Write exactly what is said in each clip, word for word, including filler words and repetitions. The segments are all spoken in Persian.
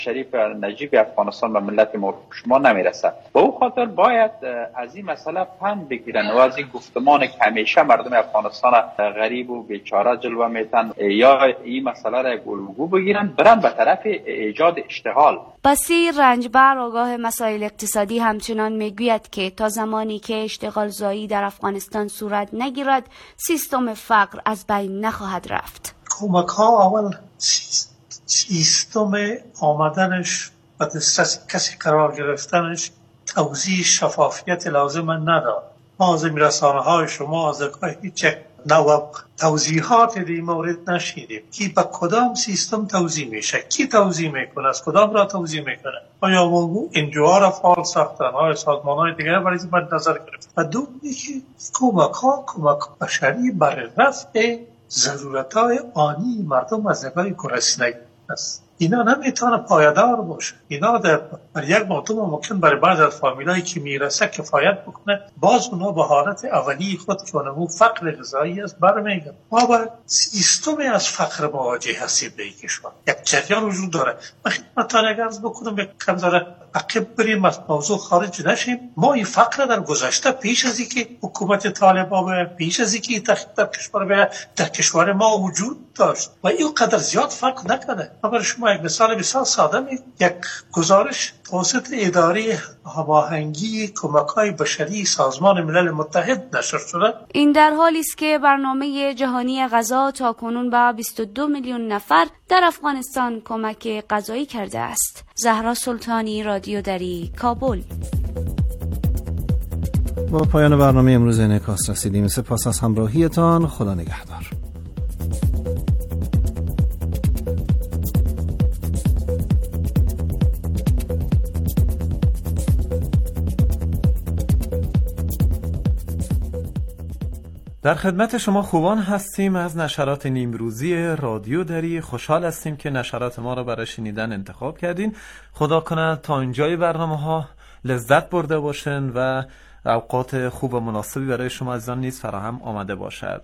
شریف نجیب افغانستان به ملت ما شما نمیرسه. با او خاطر باید از این مسئله پند بگیرن و از این گفتمان که همیشه مردم افغانستان غریب و بیچاره جلوه میتن یا این مسئله را گلوگو بگیرن، برن به طرف ایجاد اشتغال. بصیر رنجبر آگاه مسائل اقتصادی همچنان میگوید که تا زمانی که اشتغال زایی در افغانستان صورت نگیرد سیستم فقر از بین نخواهد رفت. کمک ها اول سیستم آمدنش و دسترس کسی قرار گرفتنش توضیح شفافیت لازم ندارد. ما از رسانه های شما از هیچ نوع توضیحات در این مورد نشیدیم که به کدام سیستم توضیح میشه، کی توضیح میکنه، از کدام را توضیح میکنه. آیا انجوها را فعال ساختن، آیا سازمان های دیگر برای این مد نظر گرفت. و دومی که کمک ها کمک بشری برای رفع ضرورت های آنی مردم از نگاه گرسنگی است. اینا نمیتونه پایدار باشه. اینا در بر یک مردم ممکن برای بعض از فامیلایی که میرسه کفایت بکنه، باز اونا به حالت اولی خود که اونمو فقر غذایی است برمیگرده. ما باید سیستمی از فقر مواجه هستیم به این کشور. یک جریان وجود داره. من خدمتتان عرض بکنم یک کم ذره عقب بریم از موضوع خارج نشیم. ما این فقر در گذشته پیش از اینکه حکومت طالبان پیش از اینکه تحقیق در کشور به در کشور ما وجود داشت و این قدر زیاد فقر نکنه. اگر شما یک مثال بسیار ساده می یک گزارش توسط اداره هماهنگی کمک‌های بشری سازمان ملل متحد نشر شده. این در حالی است که برنامه جهانی غذا تاکنون به بیست و دو میلیون نفر در افغانستان کمک غذایی کرده است. زهرا سلطانی، رادیو دری، کابل. با پایان برنامه امروز انعکاس رسیدیم. سپاس از همراهیتان. خدا نگهدار. در خدمت شما خوبان هستیم از نشرات نیمروزی رادیو دری. خوشحال هستیم که نشرات ما را برای شنیدن انتخاب کردین. خدا کنه تا اینجای برنامه ها لذت برده باشن و اوقات خوب و مناسبی برای شما عزیزان نیز فراهم آمده باشد.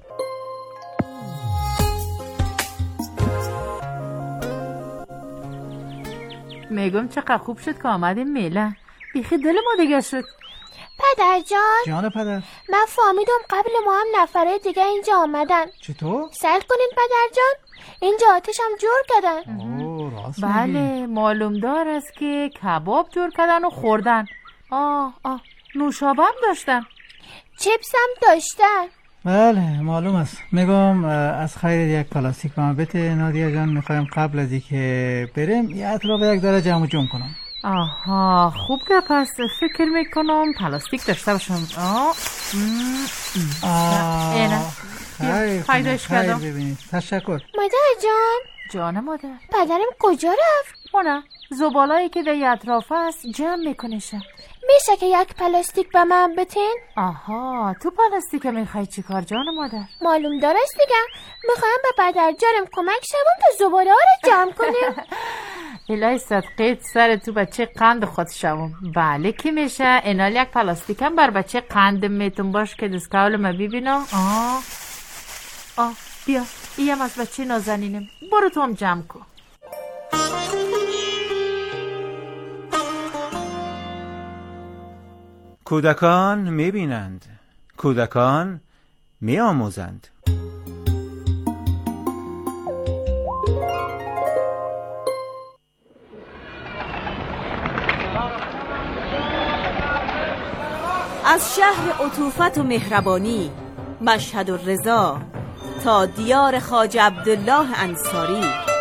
میگم چقدر خوب شد که آمدیم میله. بیخی دل ما دیگه شد. پدر جان جان پدر، من فهمیدم قبل ما هم نفره دیگه اینجا آمدن. چطور؟ سر کنین پدر جان، اینجا آتش هم جور کردن. اوه راست بله میگی. معلوم دار است که کباب جور کردن و خوردن. آه آه نوشابه هم داشتن، چیپس هم داشتن. بله معلوم است. میگم از خیر یک پلاستیک به من بده نادیا جان. میخوایم قبل از اینکه بریم یه اطلاع یک ذره جمع جمع کنم. آها خوب که پس فکر میکنم پلاستیک داشته باشم. آه اینه خیر پیداش کردم. ببینید. تشکر مادر جان. جان مادر. پدرم کجا رفت؟ اونه زبالایی که در اطراف است جمع میکنشه. میشه که یک پلاستیک به من بتین؟ آها تو پلاستیک میخوای چی کار جان مادر؟ معلوم دارست دیگه. میخوایم به پدر جانم کمک شوم تا زباله ها رو جمع کنیم. الهی صدقیت سر تو بچه قند خود شوم. بله که میشه. اینال یک پلاستیک هم بر بچه قند میتون باش که دستکاول ما ببینم. آه آه بیا ایم از بچه نازنینم. برو تو هم جمع کن. کودکان میبینند، کودکان میآموزند. از شهر عطوفت و مهربانی مشهد و رضا تا دیار خواجه عبدالله انصاری،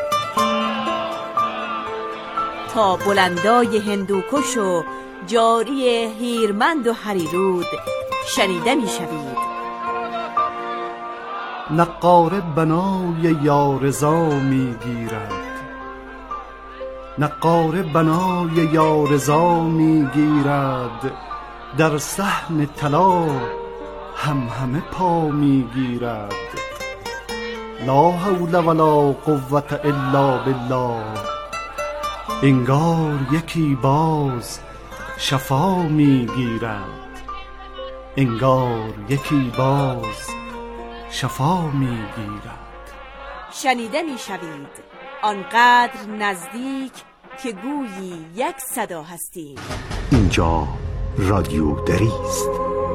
تا بلندای هندوکش و جاری هیرمند و هریرود شنیده می شوید. نقاره بنای یارزا می گیرد، نقاره بنای یارزا می گیرد، در صحن طلا هم همه پا می گیرد. لا حول ولا قوة الا بالله. انگار یکی باز شفا می گیرد، انگار یکی باز شفا می گیرد. شنیده می شوید آنقدر نزدیک که گویی یک صدا هستیم. اینجا رادیو دری است.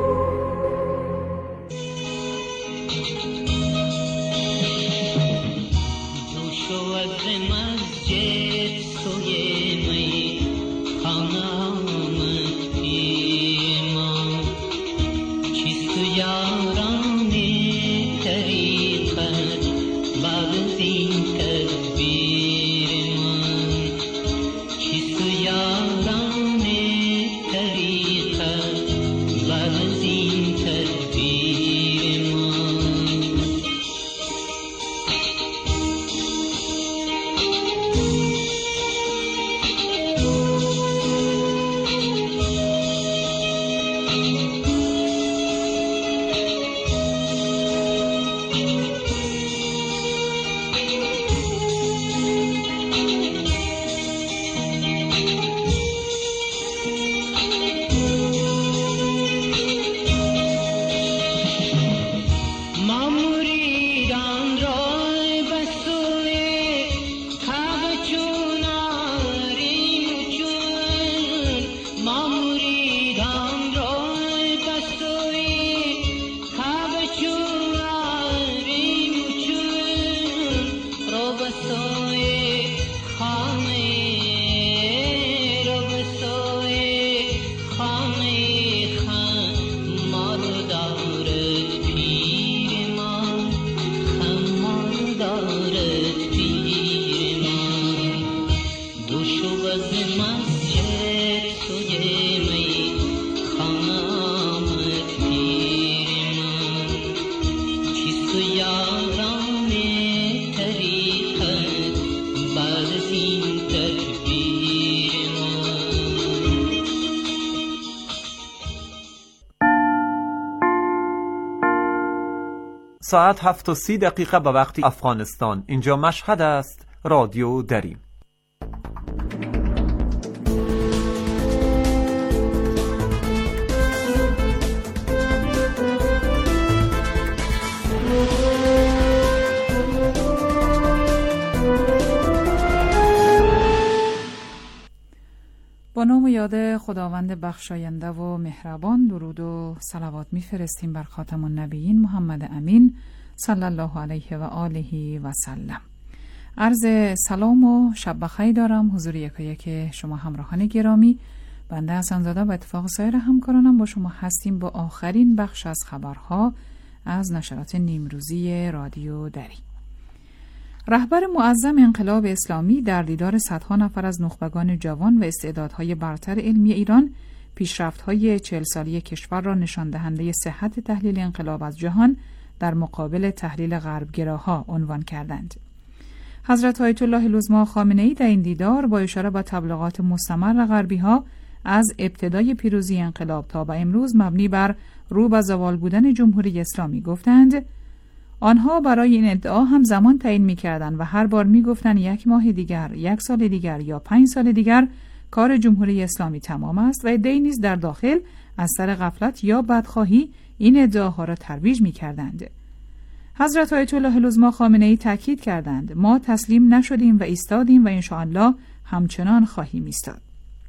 ساعت هفت و سی دقیقه به وقت افغانستان. اینجا مشهد است. رادیو دری. با نام و یاد خداوند بخشاینده و مهربان درود و صلوات میفرستیم بر خاتم النبیین محمد امین صلی الله علیه و آله و سلم. عرض سلام و شب بخیر دارم حضور یکایک شما همراهان گرامی. بنده حسن زاده و اتفاق سایر همکارانم با شما هستیم با آخرین بخش از خبرها از نشرات نیمروزی رادیو دری. رهبر معظم انقلاب اسلامی در دیدار صدها نفر از نخبگان جوان و استعدادهای برتر علمی ایران پیشرفت‌های چهل سالی کشور را نشان دهنده صحت تحلیل انقلاب از جهان در مقابل تحلیل غربگراها عنوان کردند. حضرت آیت الله العظمی خامنه‌ای در این دیدار با اشاره به تبلیغات مستمر غربی‌ها از ابتدای پیروزی انقلاب تا به امروز مبنی بر رو به زوال بودن جمهوری اسلامی گفتند آنها برای این ادعا هم زمان تعیین می‌کردند و هر بار می‌گفتند یک ماه دیگر، یک سال دیگر یا پنج سال دیگر کار جمهوری اسلامی تمام است و عده‌ای نیز در داخل از سر غفلت یا بدخواهی این ادعاها را ترویج می‌کردند. حضرت آیت الله العظمی خامنه‌ای تاکید کردند ما تسلیم نشدیم و ایستادیم و انشاءالله همچنان خواهیم ایستاد.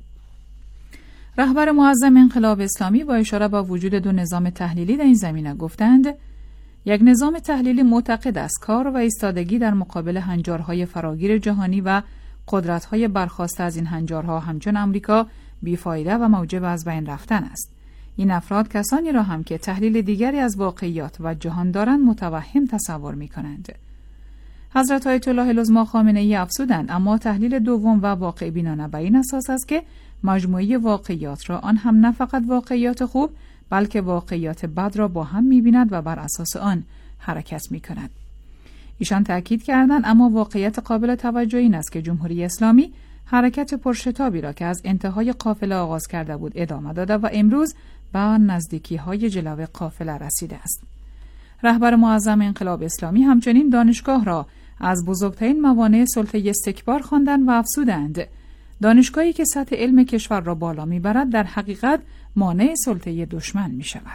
رهبر معظم انقلاب اسلامی با اشاره به وجود دو نظام تحلیلی در این زمینه گفتند یک نظام تحلیلی معتقد است کار و ایستادگی در مقابل هنجارهای فراگیر جهانی و قدرت‌های برخاسته از این هنجارها همچون امریکا بیفایده و موجب از بین رفتن است. این افراد کسانی را هم که تحلیل دیگری از واقعیات و جهان دارند متوهم تصور می‌کنند. حضرت آیت الله العظمی خامنه‌ای افزودند اما تحلیل دوم و واقع بینانه بر این اساس است که مجموعه واقعیات را آن هم نه فقط واقعیات خوب بلکه واقعیات بد را با هم می‌بیند و بر اساس آن حرکت می‌کند. ایشان تأکید کردند اما واقعیت قابل توجه این است که جمهوری اسلامی حرکت پرشتابی را که از انتهای قافله آغاز کرده بود ادامه داده و امروز به نزدیکی‌های جلو قافله رسیده است. رهبر معظم انقلاب اسلامی همچنین دانشگاه را از بزرگترین موانع سلطه استکبار خواندند و افزودند دانشگاهی که سطح علم کشور را بالا می‌برد در حقیقت مانع سلطه دشمن می‌شود.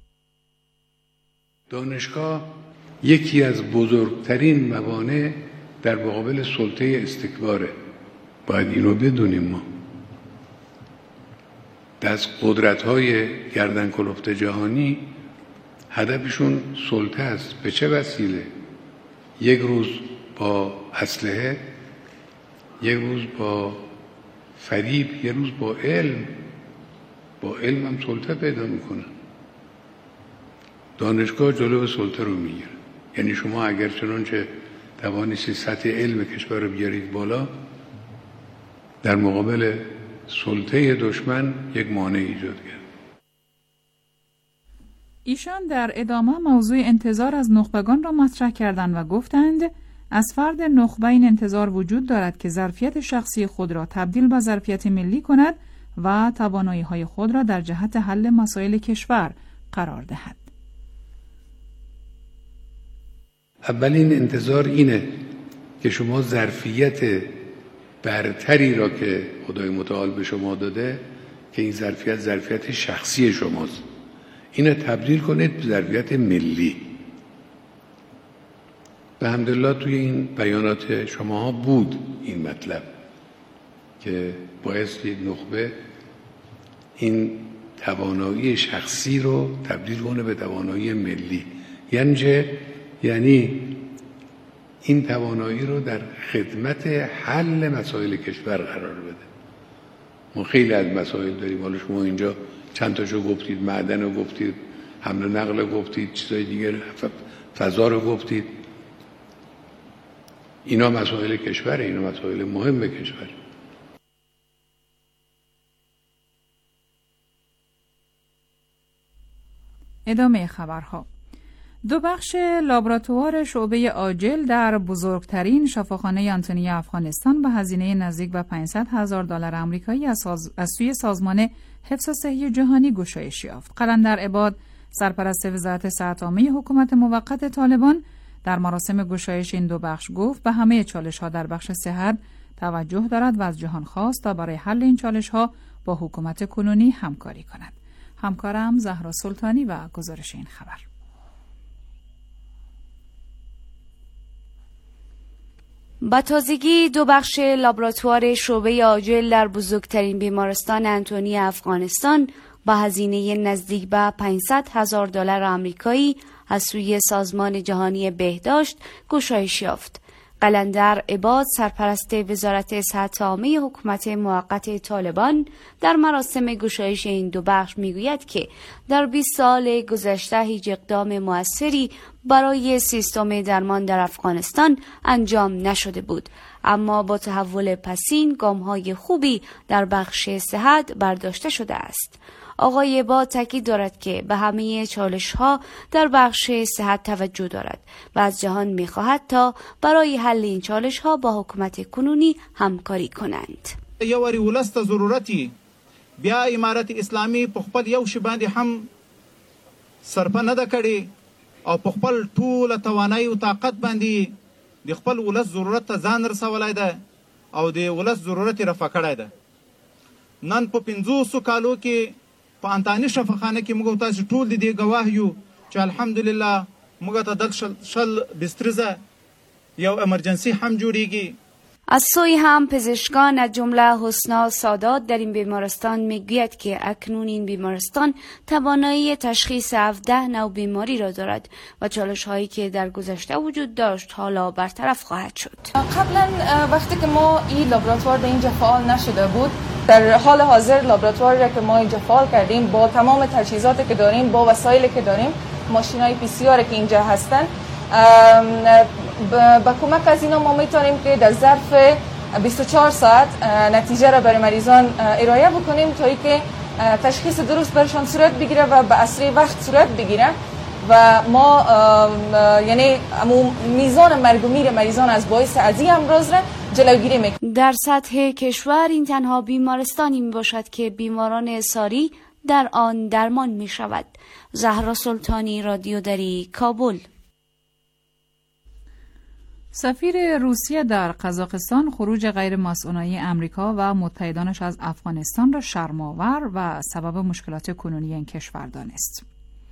دانشگاه یکی از بزرگترین موانع در مقابل سلطه استکباره. باید اینو بدونیم. ما دست قدرت‌های گردن کلفت جهانی هدفشون سلطه است. به چه وسیله؟ یک روز با اسلحه، یک روز با فریب، یک روز با علم. با علم هم سلطه پیدا میکنن. دانشگاه جلو سلطه رو میگیره. یعنی شما اگر چنانچه توانستی سطح علم کشور رو بیارید بالا، در مقابل سلطه دشمن یک مانع ایجاد کرد. ایشان در ادامه موضوع انتظار از نخبگان را مطرح کردند و گفتند از فرد نخبه این انتظار وجود دارد که ظرفیت شخصی خود را تبدیل به ظرفیت ملی کند و توانایی‌های خود را در جهت حل مسائل کشور قرار دهد. اولین انتظار اینه که شما ظرفیت برتری را که خدای متعال به شما داده، که این ظرفیت ظرفیت شخصی شماست، اینو تبدیل کنید به ظرفیت ملی. به حمدالله توی این بیانات شماها بود این مطلب که بایستی نخبه این توانایی شخصی رو تبدیل کنه به توانایی ملی. یعنی چه؟ یعنی این توانایی رو در خدمت حل مسائل کشور قرار بده. ما خیلی از مسائل داریم. حالا شما اینجا چند تاشو گفتید، معدن رو گفتید، حمل و نقل رو گفتید، چیزای دیگر، فضا رو گفتید. اینا مسائل کشوره، اینا مسائل مهم کشور. ادامه خبرها. دو بخش لابراتوار شعبه عاجل در بزرگترین شفاخانه آنتونی افغانستان به هزینه نزدیک به پانصد هزار دلار آمریکایی از, ساز... از سوی سازمان حفظ صحی جهانی گشایش یافت. قلندر عباد، سرپرست وزارت صحت عامه حکومت موقت طالبان، در مراسم گشایش این دو بخش گفت به همه چالش‌ها در بخش صحت توجه دارد و از جهان خواست تا برای حل این چالش‌ها با حکومت کنونی همکاری کند. همکارم زهرا سلطانی و گزارش این خبر. با تازگی دو بخش لابراتوار شعبه عاجل در بزرگترین بیمارستان آنتونی افغانستان با هزینه نزدیک به پانصد هزار دلار آمریکایی از سوی سازمان جهانی بهداشت گشایش یافت. قلندر عباد، سرپرست وزارت صحت عامه حکومت موقت طالبان، در مراسم گشایش این دو بخش میگوید که در بیست سال گذشته هیچ اقدام موثری برای سیستم درمان در افغانستان انجام نشده بود، اما با تحول پسین گام‌های خوبی در بخش صحت برداشته شده است. آقای با تاکید دارد که به همه چالش‌ها در بخش صحت توجه دارد و از جهان می‌خواهد تا برای حل این چالش‌ها با حکومت کنونی همکاری کنند. یو وری ولست ضرورتي بیا امارت اسلامی په خپل یو شی باندې هم صرف نه ده کړې او په خپل ټوله توانایي او طاقت باندې د خپل ولس ضرورت ته ځان رسولی ده او د ولس ضرورت یې رفع کړی ده. نن په پنځوسو کالو کې په انتاني شفاخانه کې موږ تاسو ټول د دې ګواه یو چې الحمدلله موږ ته دل شل, شل بسترزه یو امرجنسی هم جوړیږي. از سوی هم پزشکان از جمله حسنا سادات در این بیمارستان میگوید که اکنون این بیمارستان توانایی تشخیص هفده نوع بیماری را دارد و چالش هایی که در گذشته وجود داشت حالا برطرف خواهد شد. قبلا وقتی که ما این لابراتوار به اینجا فعال نشده بود، در حال حاضر لابراتواری را که ما اینجا فعال کردیم با تمام تجهیزاتی که داریم، با وسایلی که داریم، ماشینای پی سی آر که اینجا هستن، با کمک از اینا ما میتونیم که در ظرف بیست و چهار ساعت نتیجه را برای مریضان ارائه بکنیم تا اینکه تشخیص درست برشان صورت بگیره و به اسرع وقت صورت بگیره و ما یعنی میزان مرگ و میر مریضان از باعث از این امراض را جلوگیری میکنیم. در سطح کشور این تنها بیمارستانی می باشد که بیماران اساری در آن درمان می شود. زهرا سلطانی، رادیو دری، کابل. سفیر روسیه در قزاقستان خروج غیر مسئولانه امریکا و متحدانش از افغانستان را شرم‌آور و سبب مشکلات کنونی این کشور دانست.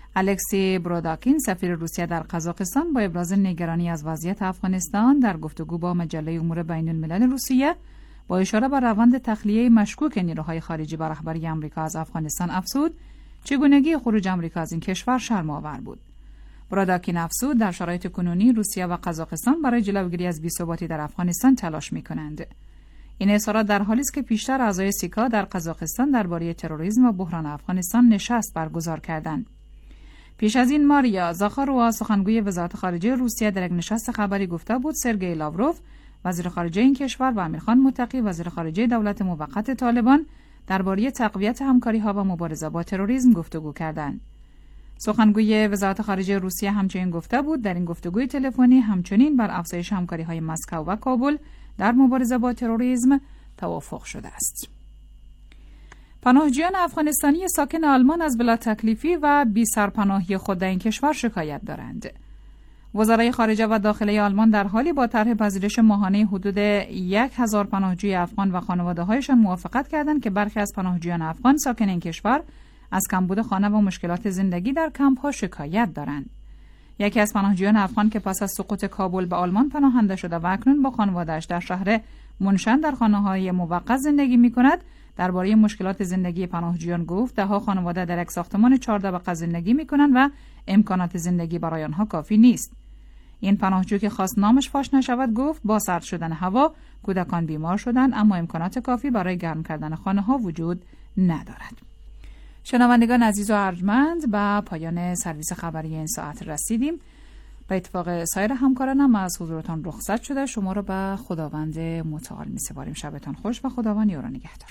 الکسی بروداکین سفیر روسیه در قزاقستان با ابراز نگرانی از وضعیت افغانستان در گفتگو با مجله امور بین الملل روسیه با اشاره به روند تخلیه مشکوک نیروهای خارجی بر رهبری آمریکا از افغانستان افزود چگونگی خروج آمریکا از این کشور شرم‌آور بود. بروداکین افزود در شرایط کنونی روسیه و قزاقستان برای جلوگیری از بی‌ثباتی در افغانستان تلاش می‌کنند. این اظهارات در حالی است که پیشتر اعضای سیکا در قزاقستان درباره تروریسم و بحران افغانستان نشست برگزار کردند. پیش از این ماریا زاخاروا سخنگوی وزارت خارجه روسیه در یک نشست خبری گفته بود سرگئی لاوروف وزیر خارجه این کشور و امیرخان متقی وزیر خارجه دولت موقت طالبان درباره تقویت همکاری‌ها و مبارزه با تروریسم گفتگو کردند. سخنگوی وزارت خارجه روسیه همچنین گفته بود در این گفتگوی تلفنی همچنین بر افزایش همکاری‌های مسکو و کابل در مبارزه با تروریسم توافق شده است. پناهجویان افغانستانی ساکن آلمان از بلا تکلیفی و بی سرپناهی خود در این کشور شکایت دارند. وزرای خارجه و داخلی آلمان در حالی با طرح پذیرش ماهانه حدود یک هزار پناهجوی افغان و خانواده‌هایشان موافقت کردند که برخی از پناهجویان افغان ساکن این کشور از کمبود خانه و مشکلات زندگی در کمپ‌ها شکایت دارند. یکی از پناهجویان افغان که پس از سقوط کابل به آلمان پناهنده شده و اکنون با خانواده‌اش در شهر منشن در خانه‌های موقت زندگی می‌کند، درباره مشکلات زندگی پناهجویان گفت ده‌ها خانواده در یک ساختمان چهار طبقه زندگی می‌کنند و امکانات زندگی برای آنها کافی نیست. این پناهجو که خواست نامش فاش نشود گفت با سرد شدن هوا کودکان بیمار شدند اما امکانات کافی برای گرم کردن خانه‌ها وجود ندارد. شنوندگان عزیز و ارجمند به پایان سرویس خبری این ساعت رسیدیم. به اتفاق سایر همکارانم از حضورتان رخصت شده شما را به خداوند متعال می‌سپاریم. شبتان خوش و خداوند یار و نگهدار.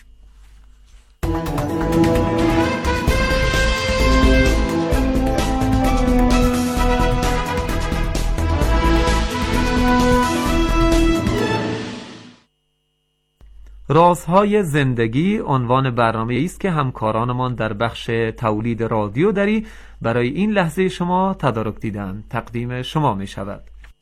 رازهای زندگی عنوان برنامه است که همکارانمان در بخش تولید رادیو دری برای این لحظه شما تدارک دیدن تقدیم شما می شود.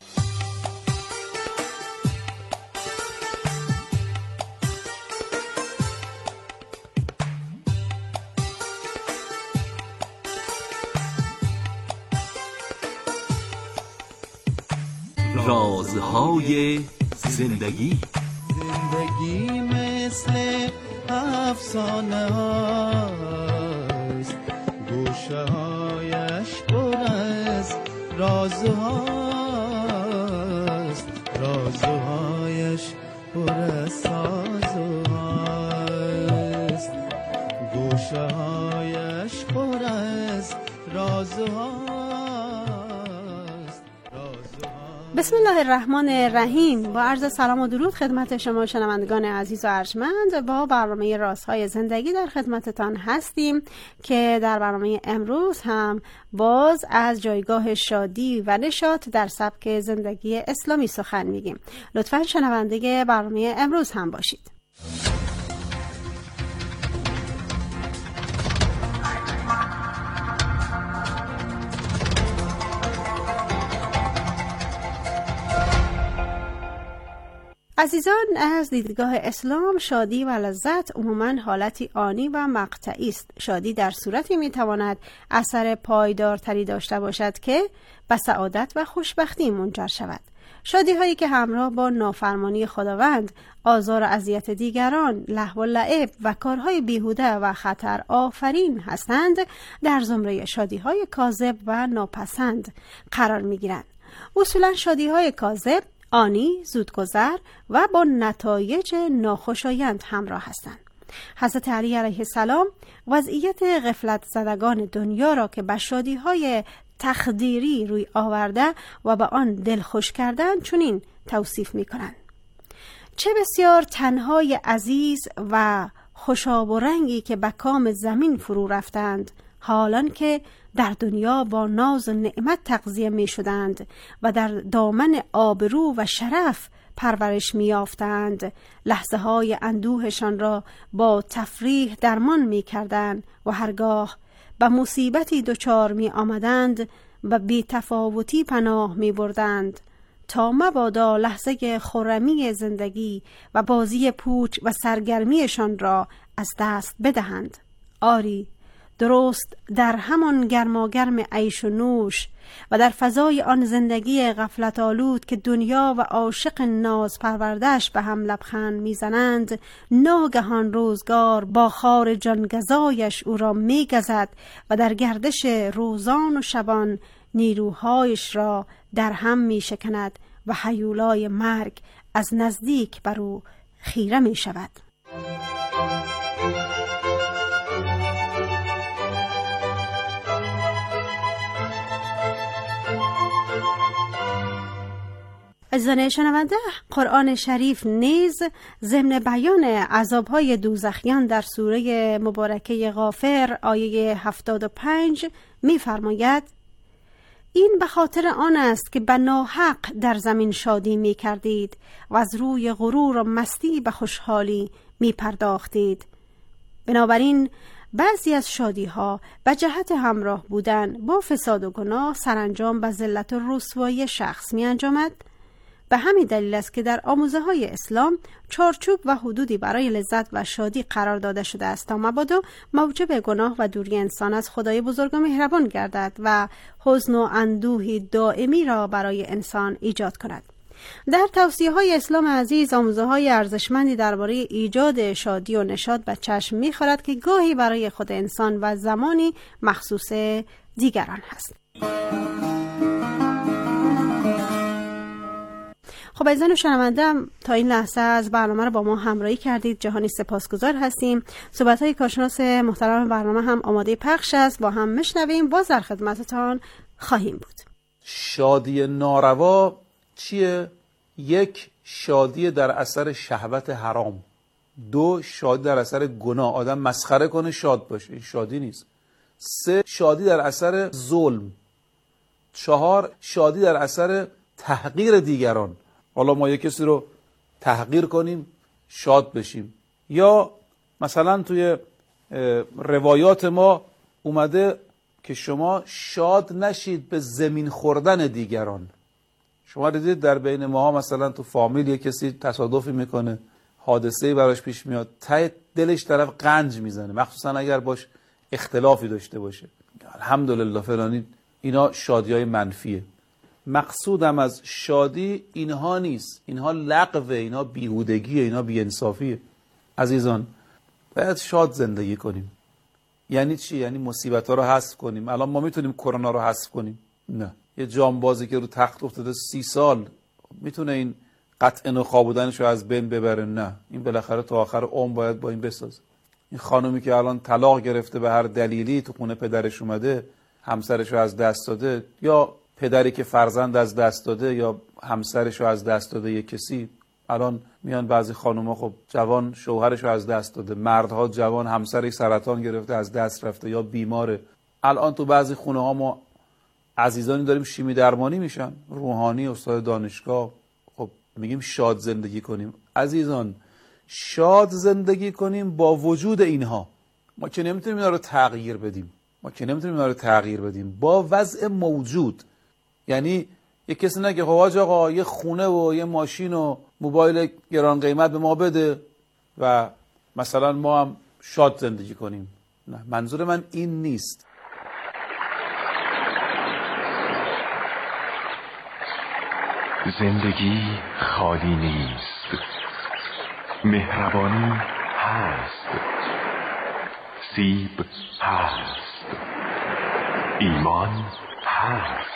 رازهای زندگی زندگی مثل افسانه هاست گوشه هایش پر از رازهاست رازهایش پر از سازهاست گوشه هایش پر از رازهاست. بسم الله الرحمن الرحیم. با عرض سلام و درود خدمت شما شنوندگان عزیز و ارجمند، با برنامه رازهای زندگی در خدمتتان هستیم که در برنامه امروز هم باز از جایگاه شادی و نشاط در سبک زندگی اسلامی سخن میگیم. لطفاً شنونده برنامه امروز هم باشید. عزیزان، از دیدگاه اسلام شادی و لذت عموماً حالتی آنی و مقطعی است. شادی در صورتی میتواند اثر پایدارتری داشته باشد که به سعادت و خوشبختی منجر شود. شادی هایی که همراه با نافرمانی خداوند، آزار و اذیت دیگران، لهو و لعب و کارهای بیهوده و خطر آفرین هستند، در زمره شادی های کاذب و ناپسند قرار می گیرند. اصولاً شادی های کاذب آنی، زودگذر و با نتایج ناخوشایند همراه هستند. حضرت علی علیه السلام وضعیت غفلت زدگان دنیا را که به شادی‌های تخدیری روی آورده و به آن دلخوش کردند چنین توصیف می‌کنند: چه بسیار تنهای عزیز و خوشاب و رنگی که به کام زمین فرو رفتند، حالان که در دنیا با ناز و نعمت تغذیه می شدند و در دامن آبرو و شرف پرورش می یافتند. لحظه های اندوهشان را با تفریح درمان می کردند و هرگاه به مصیبتی دچار می آمدند و بی تفاوتی پناه می بردند تا مبادا لحظه خرمی زندگی و بازی پوچ و سرگرمیشان را از دست بدهند. آری، درست در همان گرماگرم عیش و نوش و در فضای آن زندگی غفلت آلود که دنیا و عاشق ناز پروردهش به هم لبخند میزنند، ناگهان روزگار با خار جانگزایش او را میگزد و در گردش روزان و شبان نیروهایش را در هم میشکند و هیولای مرگ از نزدیک بر او خیره میشود. عزیزان شنونده، قرآن شریف نیز ضمن بیان عذاب‌های دوزخیان در سوره مبارکه غافر آیه هفتاد و پنج می‌فرماید: این به خاطر آن است که به ناحق در زمین شادی می کردید و از روی غرور و مستی به خوشحالی می پرداختید. بنابراین بعضی از شادی ها به جهت همراه بودن با فساد و گناه سرانجام به ذلت و رسوایی شخص می انجامد. به همین دلیل است که در آموزه های اسلام چارچوب و حدودی برای لذت و شادی قرار داده شده است تا مبادا موجب گناه و دوری انسان از خدای بزرگ و مهربان گردد و حزن و اندوهی دائمی را برای انسان ایجاد کند. در توصیه های اسلام عزیز آموزه های ارزشمندی درباره ایجاد شادی و نشاط به چشم می‌خورد که گاهی برای خود انسان و زمانی مخصوص دیگران هست. خب عزیزان شنونده، تا این لحظه از برنامه رو با ما همراهی کردید. جهانی سپاسگزار هستیم. صحبت‌های کارشناس محترم برنامه هم آماده پخش است، با هم میشنویم. باز در خدمتتان خواهیم بود. شادی ناروا چیه؟ یک، شادی در اثر شهوت حرام. دو، شادی در اثر گناه، آدم مسخره کنه شاد باشه، این شادی نیست. سه، شادی در اثر ظلم. چهار، شادی در اثر تحقیر دیگران. حالا ما یک کسی رو تحقیر کنیم شاد بشیم. یا مثلا توی روایات ما اومده که شما شاد نشید به زمین خوردن دیگران. شما دیدید در بین ماها مثلا تو فامیل یک کسی تصادفی میکنه، حادثه‌ای براش پیش میاد، ته دلش طرف قنج میزنه، مخصوصا اگر باش اختلافی داشته باشه. الحمدلله فلانی. اینا شادی‌های منفیه. مقصودم از شادی اینها نیست، اینها لغوه، اینها بیهودگیه، اینها بی‌انصافیه. عزیزان باید شاد زندگی کنیم. یعنی چی؟ یعنی مصیبت‌ها رو حذف کنیم. الان ما میتونیم کرونا رو حذف کنیم؟ نه. یه جانبازی که رو تخت افتاده سی سال میتونه این قطع نخا بودنش رو از بین ببره؟ نه. این بالاخره تا آخر عمر باید با این بسازه. این خانومی که الان طلاق گرفته به هر دلیلی تو خونه پدرش اومده، همسرش رو از دست داده، یا پدری که فرزند از دست داده یا همسرش رو از دست داده یک کسی، الان میان بعضی خانوما خب جوان شوهرش رو از دست داده، مردها جوان همسرش سرطان گرفته از دست رفته یا بیماره. الان تو بعضی خونه ها ما عزیزانی داریم شیمی درمانی میشن، روحانی، استاد دانشگاه. خب میگیم شاد زندگی کنیم. عزیزان شاد زندگی کنیم با وجود اینها. ما که نمیتونیم اینا رو تغییر بدیم. ما که نمیتونیم اینا رو تغییر بدیم با وضع موجود. یعنی یک کسی نگه خب حاج آقا یه خونه و یه ماشین و موبایل گران قیمت به ما بده و مثلا ما هم شاد زندگی کنیم. نه، منظور من این نیست. زندگی خالی نیست، مهربانی هست، سیب هست، ایمان هست.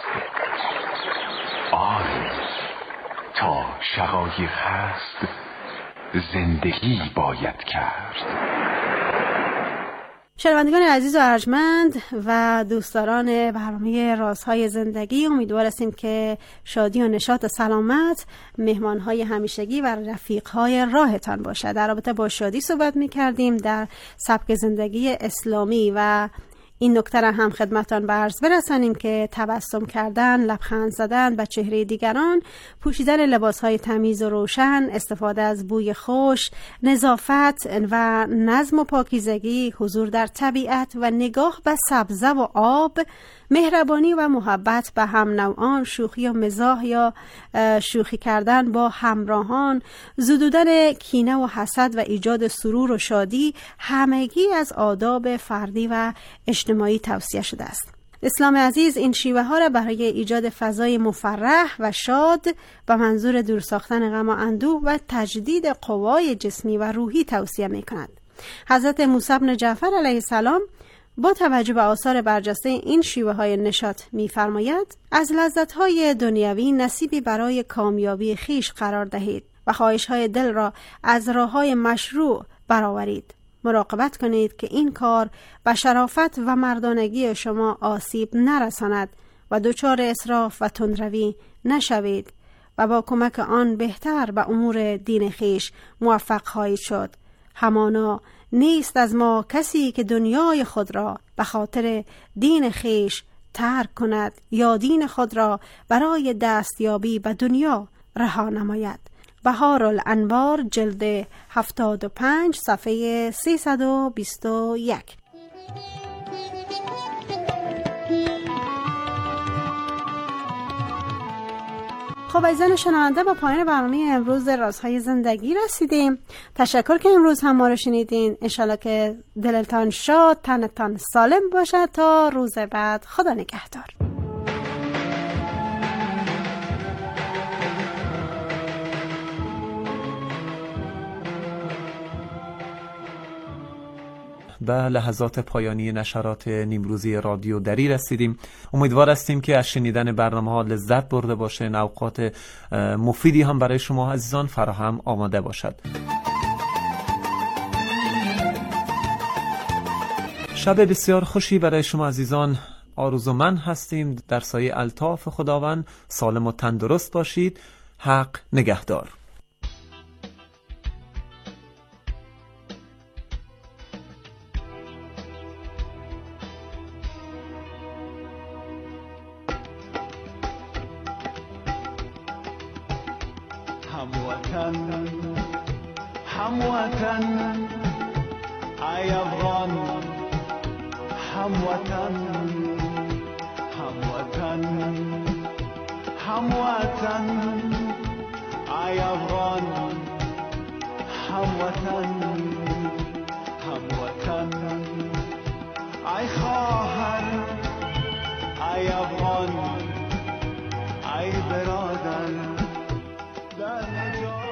آری تا شقایق هست زندگی باید کرد. شنوندگان عزیز و ارجمند و دوستداران برنامه رازهای زندگی، امیدوار هستیم که شادی و نشاط و سلامت مهمانهای همیشگی و رفیقهای راهتان باشد. در رابطه با شادی صحبت می‌کردیم در سبک زندگی اسلامی و این نکته را هم خدمتان به عرض برسانیم که تبسم کردن، لبخند زدن به چهره دیگران، پوشیدن لباسهای تمیز و روشن، استفاده از بوی خوش، نظافت و نظم و پاکیزگی، حضور در طبیعت و نگاه به سبزه و آب مهربانی و محبت به هم نوعان، شوخی و مزاح یا شوخی کردن با همراهان، زدودن کینه و حسد و ایجاد سرور و شادی همگی از آداب فردی و اجتماعی توصیه شده است. اسلام عزیز این شیوه ها را برای ایجاد فضای مفرح و شاد به منظور دور ساختن غم و اندوه و تجدید قوای جسمی و روحی توصیه می کند. حضرت موسی بن جعفر علیه السلام با توجه به آثار برجسته این شیوه های نشاط می فرماید از لذت های دنیوی نصیبی برای کامیابی خیش قرار دهید و خواهش های دل را از راه های مشروع برآورید. مراقبت کنید که این کار به شرافت و مردانگی شما آسیب نرساند و دچار اسراف و تندروی نشوید و با کمک آن بهتر به امور دین خیش موفق خواهید شد. همانا نیست از ما کسی که دنیای خود را به خاطر دین خیش ترک کند یا دین خود را برای دستیابی به دنیا رها نماید. بهار الانوار جلد هفتاد و پنج صفحه سیصد و بیست و یک. خب عزیزان شنونده، با پایان برنامه امروز رازهای زندگی رسیدیم. تشکر که امروز هم ما رو شنیدین. انشالله که دلتان شاد، تنتان سالم باشد. تا روز بعد، خدا نگهدار. به لحظات پایانی نشرات نیمروزی رادیو دری رسیدیم. امیدوار هستیم که از شنیدن برنامه ها لذت برده باشین. اوقات مفیدی هم برای شما عزیزان فراهم آماده باشد. شب بسیار خوشی برای شما عزیزان آرزومند هستیم. در سایه الطاف خداوند سالم و تندرست باشید. حق نگهدار. هموطن ای افغان، هموطن هموطن هموطن ای افغان، هموطن هموطن ای خواهر ای افغان، ای برادر در نجات.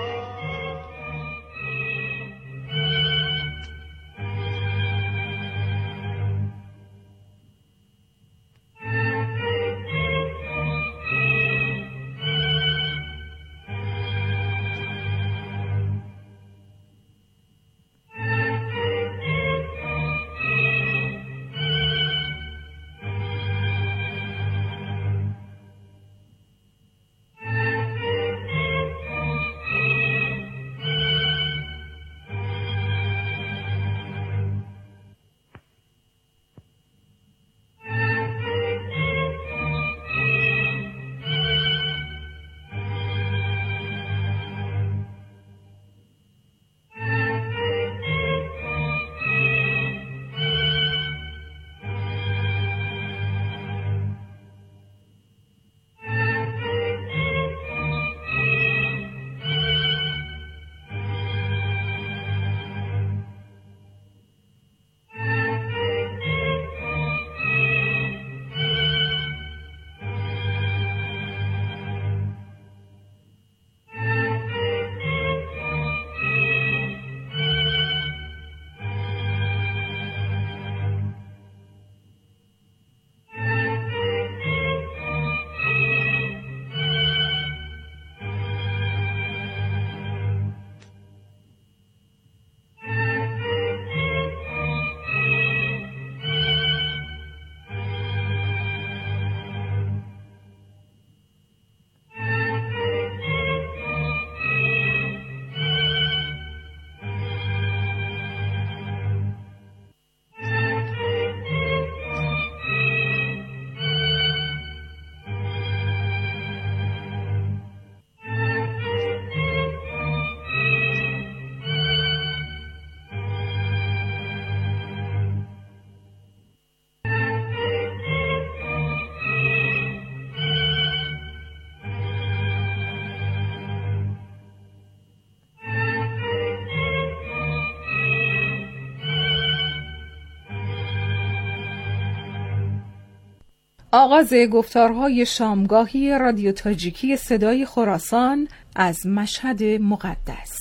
آغاز گفتارهای شامگاهی رادیو تاجیکی صدای خراسان از مشهد مقدس.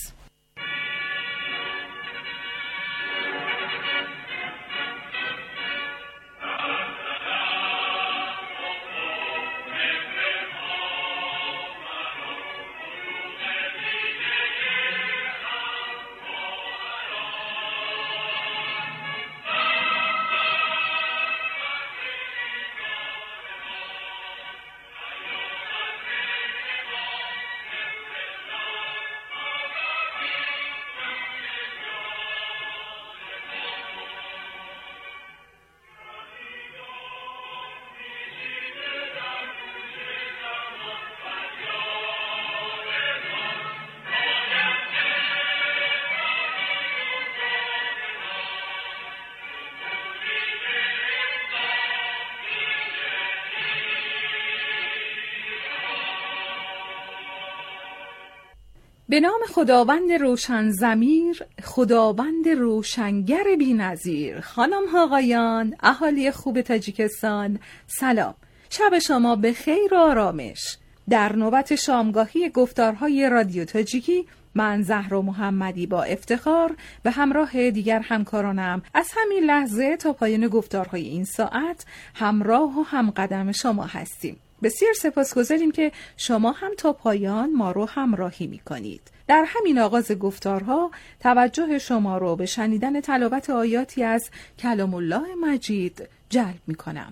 به نام خداوند روشن ضمیر، خداوند روشنگر بی‌نظیر. خانم ها آقایان، اهالی خوب تاجیکستان، سلام. شب شما به خیر و آرامش. در نوبت شامگاهی گفتارهای رادیو تاجیکی، من زهرا محمدی با افتخار به همراه دیگر همکارانم از همین لحظه تا پایان گفتارهای این ساعت همراه و همقدم شما هستیم. بسیار سپاسگزاریم که شما هم تا پایان ما رو همراهی می کنید. در همین آغاز گفتارها توجه شما رو به شنیدن تلاوت آیاتی از کلام الله مجید جلب می کنم.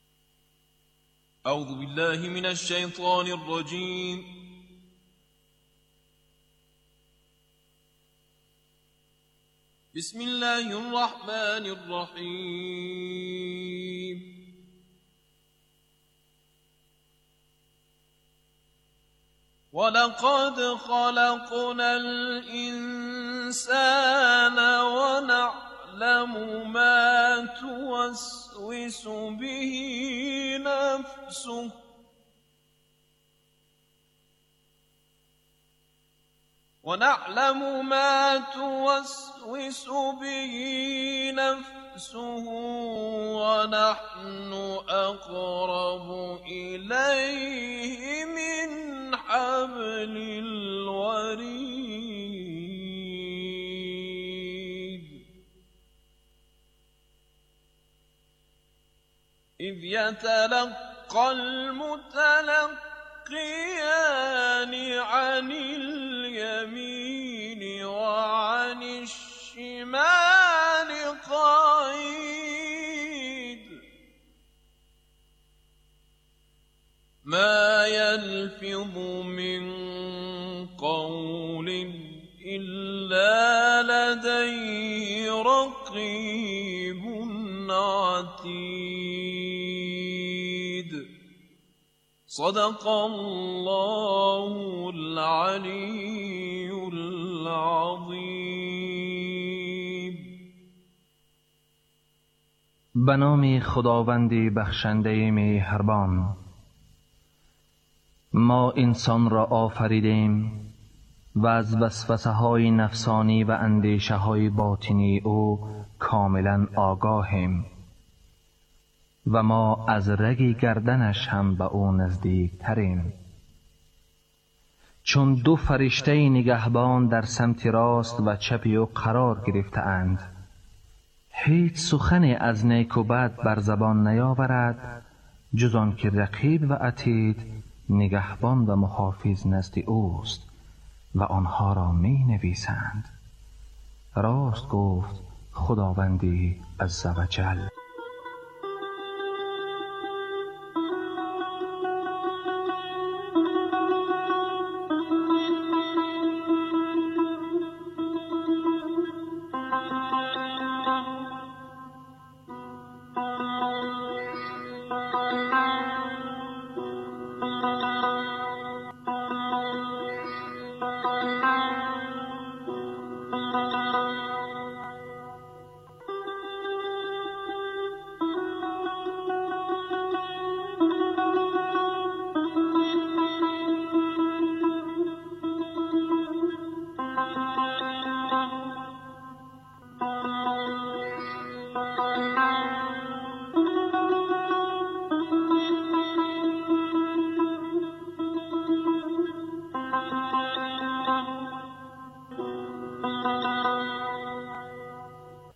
اعوذ بالله من الشیطان الرجیم. بسم الله الرحمن الرحیم. وَلَقَدْ خَلَقْنَا الْإِنسَانَ وَنَعْلَمُ مَا تُوَسْوِسُ بِهِ نَفْسُهُ وَنَعْلَمُ مَا تُوَسْوِسُ بِهِ نَفْسُهُ وَنَحْنُ أَقْرَبُ إِلَيْهِ مِنْ حبل الوريد إذ يتلقى المتلقيان عن اليمين وعن الشمال قعيد ما يلفظ من قول إلا لديه رقيب عتيد صدق الله العلي العظيم. به نام خداوند بخشنده مهربان. ما انسان را آفریدیم و از وسوسه های نفسانی و اندیشه های باطنی او کاملا آگاهیم و ما از رگ گردنش هم به او نزدیک تریم. چون دو فرشته نگهبان در سمت راست و چپ او قرار گرفته اند، هیچ سخن از نیک و بد بر زبان نیاورد جز آن که رقیب و عتید نگهبان و محافظ نزد اوست و آنها را می نویسند. راست گفت خداوندی عزوجل.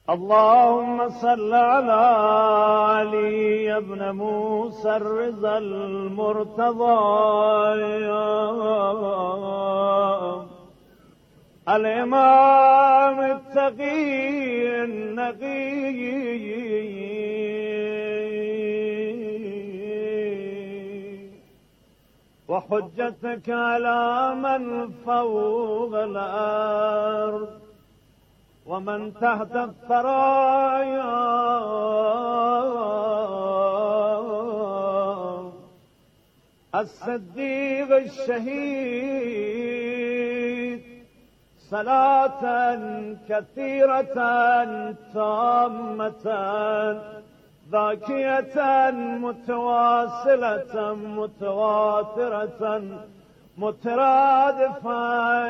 اللهم صل على علي ابن موسى الرضا المرتضى الإمام التقي النقي وحجتك على من فوق الأرض ومن تحت الثرايا الصديق الشهيد صلاة كثيرة تامة ذاكية متواصلة متواترة مترادفة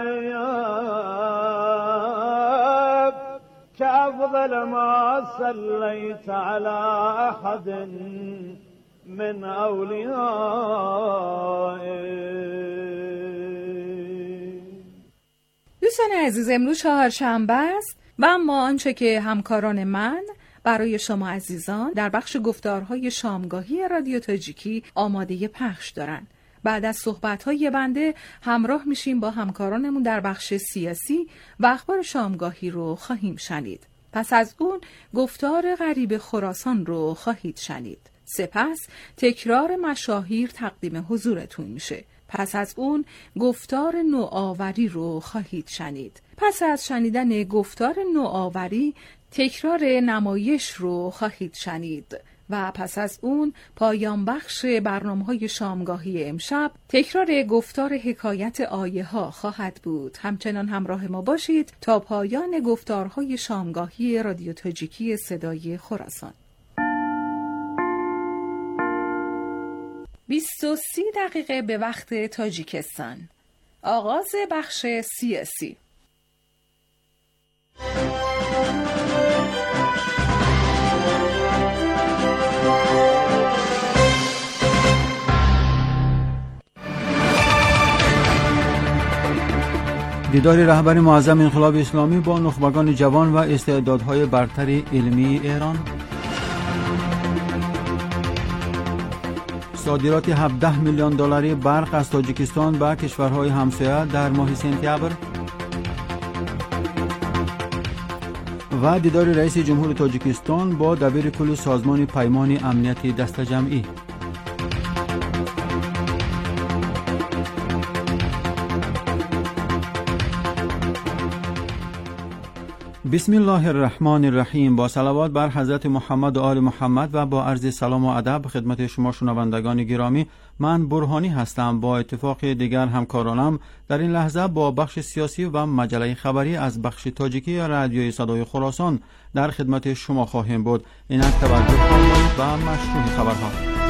كأفضل ما صليت على أحد من أوليائك. دوستان عزیز، امروز چهارشنبه است و اما آنچه که همکاران من برای شما عزیزان در بخش گفتارهای شامگاهی رادیو تاجیکی آماده پخش دارند. بعد از صحبت‌های بنده همراه میشیم با همکارانمون در بخش سیاسی و اخبار شامگاهی رو خواهیم شنید. پس از اون گفتار غریب خراسان رو خواهید شنید. سپس تکرار مشاهیر تقدیم حضورتون میشه. پس از اون گفتار نوآوری رو خواهید شنید. پس از شنیدن گفتار نوآوری تکرار نمایش رو خواهید شنید و پس از اون پایان بخش برنامه‌های شامگاهی امشب تکرار گفتار حکایت آیه ها خواهد بود. همچنان همراه ما باشید تا پایان گفتارهای شامگاهی رادیو تاجیکی صدای خراسان. بیست و سه دقیقه به وقت تاجیکستان. آغاز بخش سیاسی. دیدار رهبر معظم انقلاب اسلامی با نخبگان جوان و استعدادهای برتر علمی ایران. صادرات هفده میلیون دلاری برق از تاجیکستان به کشورهای همسایه در ماه سپتامبر. و دیدار رئیس جمهور تاجیکستان با دبیر کل سازمان پیمان امنیت دست جمعی. بسم الله الرحمن الرحیم. با صلوات بر حضرت محمد و آل محمد و با عرض سلام و ادب خدمت شما شنوندگان گرامی، من برهانی هستم. با اتفاق دیگر همکارانم در این لحظه با بخش سیاسی و مجله خبری از بخش تاجیکی رادیوی صدای خراسان در خدمت شما خواهیم بود. اینک توجه فرمایید و مشروع خبرها.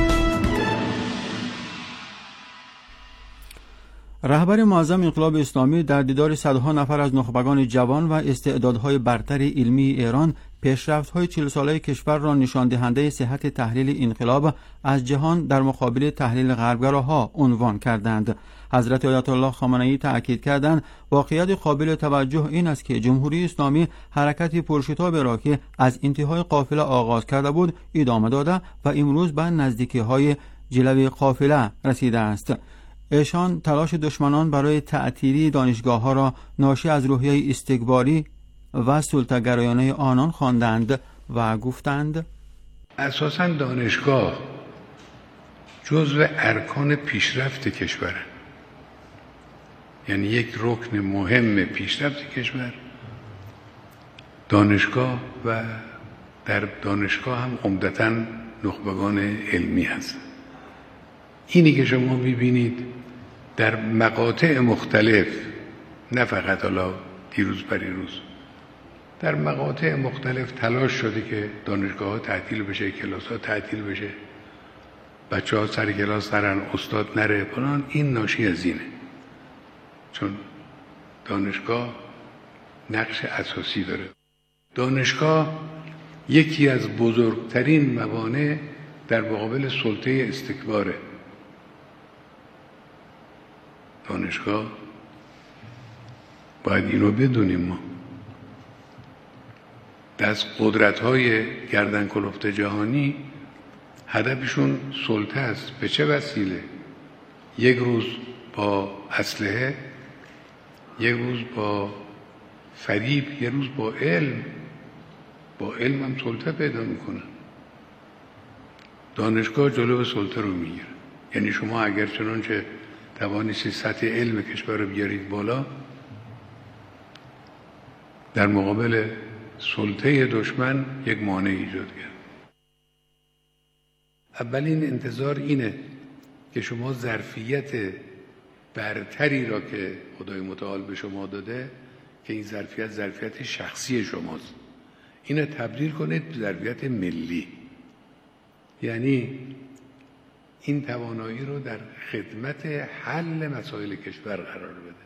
رهبر معظم انقلاب اسلامی در دیدار صدها نفر از نخبگان جوان و استعدادهای برتر علمی ایران پیشرفت‌های چهل ساله کشور را نشان دهنده صحت تحلیل انقلاب از جهان در مقابل تحلیل غربگراها عنوان کردند. حضرت آیت الله خامنه‌ای تأکید کردند واقعیت قابل توجه این است که جمهوری اسلامی حرکت پرشتاب را که از انتهای قافله آغاز کرده بود ادامه داده و امروز به نزدیکی‌های جلوی قافله رسیده است. ایشان تلاش دشمنان برای تعطیلی دانشگاه‌ها را ناشی از روحیه استکباری و سلطه‌گرایانه آنان خواندند و گفتند اساساً دانشگاه جزو ارکان پیشرفت کشوره، یعنی یک رکن مهم پیشرفت کشور دانشگاه و در دانشگاه هم عمدتاً نخبگان علمی هست. اینی که شما میبینید در مقاطع مختلف، نه فقط حالا دیروز پریروز، در مقاطع مختلف تلاش شده که دانشگاه ها تعطیل بشه، کلاس ها تعطیل بشه، بچه ها سر کلاس نرن، استاد نره پنان. این ناشی از اینه، چون دانشگاه نقش اساسی داره. دانشگاه یکی از بزرگترین موانع در مقابل سلطه استکباره. دانشگاه باید اینو بدونیم. ما دست قدرت‌های گردن کلفت جهانی هدفشون سلطه است. به چه وسیله؟ یک روز با اسلحه، یک روز با فریب، یک روز با علم. با علم هم سلطه پیدا میکنن. دانشگاه جلو سلطه رو میگیره. یعنی شما اگر چنانچه توانستید سطح علم کشور رو بیارید بالا، در مقابل سلطه دشمن یک مانع ایجاد کرد. اولین انتظار اینه که شما ظرفیت برتری را که خدای متعال به شما داده، که این ظرفیت ظرفیت شخصی شماست، اینو تبدیل کنید به ظرفیت ملی. یعنی این توانایی رو در خدمت حل مسائل کشور قرار بده.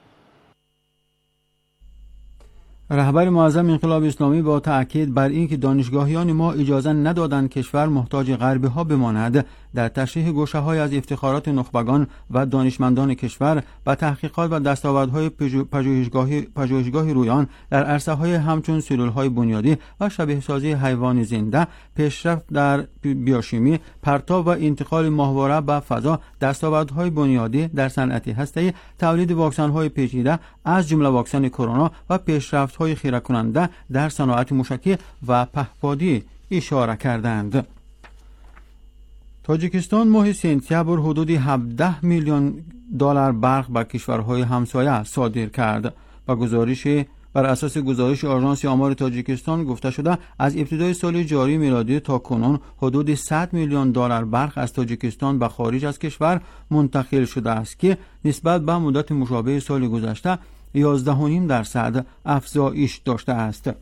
رهبر معظم انقلاب اسلامی با تأکید بر اینکه دانشگاهیان ما اجازه ندادند کشور محتاج غربی ها بماند، در تشریح گوشه‌های از افتخارات نخبگان و دانشمندان کشور و تحقیقات و دستاوردهای پژوهشگاهی پژوهشگاهی رویان در عرصه‌های همچون سلول‌های بنیادی و شبیه‌سازی حیوان زنده، پیشرفت در بیوشیمی، پرتاب و انتقال ماهواره به فضا، دستاوردهای بنیادی در صنعت هسته‌ای، تولید واکسن‌های پیچیده از جمله واکسن کرونا و پیشرفت‌های خیره کننده در صنعت موشکی و پهپادی اشاره کردند. تاجیکستان ماه سپتامبر حدود هفده میلیون دلار برق به کشورهای همسایه صادر کرد. با گزارش بر اساس گزارش آژانس آمار تاجیکستان گفته شده از ابتدای سال جاری میلادی تا کنون حدود صد میلیون دلار برق از تاجیکستان به خارج از کشور منتقل شده است که نسبت به مدت مشابه سال گذشته یازده و نیم درصد افزایش داشته است.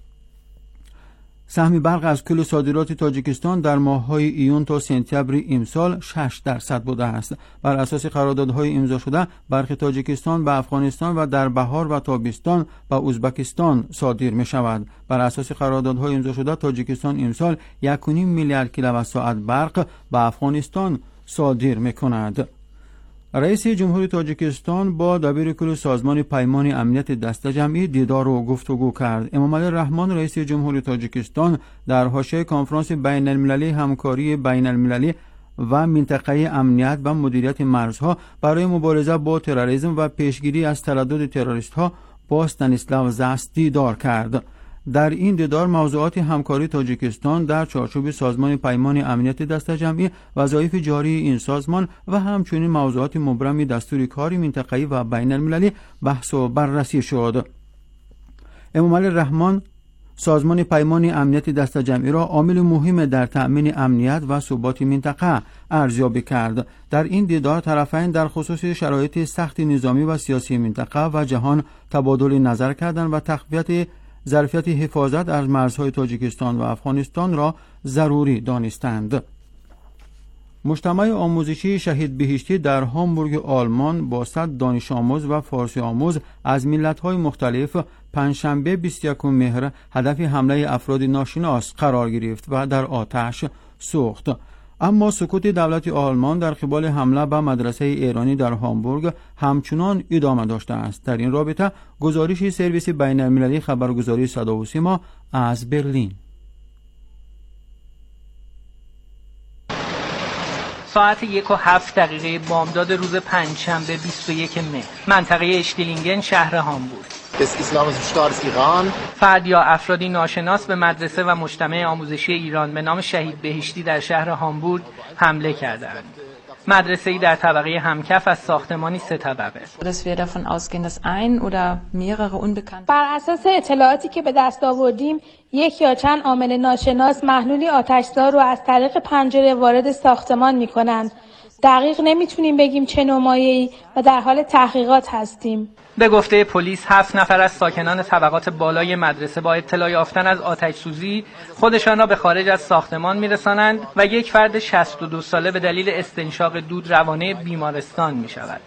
سهم برق از کل صادرات تاجیکستان در ماه‌های ایون تا سپتامبر امسال شش درصد بوده است. بر اساس قراردادهای امضا شده، برق تاجیکستان به افغانستان و در بهار و تابستان به ازبکستان صادر می شود. بر اساس قراردادهای امضا شده، تاجیکستان امسال یک و نیم میلیارد کیلووات ساعت برق به افغانستان صادر می کند. رئیس جمهوری تاجیکستان با دبیر کل سازمان پیمان امنیت دست جمعی دیدار و گفتگو کرد. امامعلی رحمان رئیس جمهوری تاجیکستان در حاشیه کنفرانس بین المللی همکاری بین المللی و منطقه‌ای امنیت و مدیریت مرزها برای مبارزه با تروریسم و پیشگیری از تردد تروریست‌ها با استانیسلاو زاس دیدار کرد. در این دیدار موضوعات همکاری تاجیکستان در چارچوب سازمان پیمان امنیت دست جمعی، وظایف جاری این سازمان و همچنین موضوعات مبرم دستور کاری منطقه‌ای و بین المللی بحث و بررسی شد. امامعلی رحمان سازمان پیمان امنیت دست جمعی را عامل مهم در تأمین امنیت و ثبات منطقه ارزیابی کرد. در این دیدار طرفین در خصوص شرایط سخت نظامی و سیاسی منطقه و جهان تبادل نظر کردند و تقویت ظرفیت حفاظت از مرزهای تاجیکستان و افغانستان را ضروری دانستند. مجتمع آموزشی شهید بهشتی در هامبورگ آلمان با صد دانش آموز و فارسی آموز از ملت‌های مختلف پنجشنبه بیست و یکم مهر هدف حمله افراد ناشناس قرار گرفت و در آتش سوخت. اما سکوت دولت آلمان در قبال حمله به مدرسه ایرانی در هامبورگ همچنان ادامه داشته است. در این رابطه گزارش سرویس بین المللی خبرگزاری صدا و سیما از برلین. ساعت یک و هفت دقیقه بامداد روز پنجشنبه بیست و یک مهر، منطقه اشتیلینگن شهر هامبورگ. فرد یا افرادی ناشناس به مدرسه و مجتمع آموزشی ایران به نام شهید بهشتی در شهر هامبورگ حمله کردند. مدرسه‌ای در طبقه همکف از ساختمانی سه طبقه. بر اساس اطلاعاتی که به دست آوردیم، یک یا چند عامل ناشناس محلولی آتش‌زا رو از طریق پنجره وارد ساختمان می‌کنند. دقیق نمیتونیم بگیم چه نوع مایعی و در حال تحقیقات هستیم. به گفته پلیس هفت نفر از ساکنان طبقات بالای مدرسه با اطلاع یافتن از آتش سوزی خودشان را به خارج از ساختمان میرسانند و یک فرد شصت و دو ساله به دلیل استنشاق دود روانه بیمارستان می شود.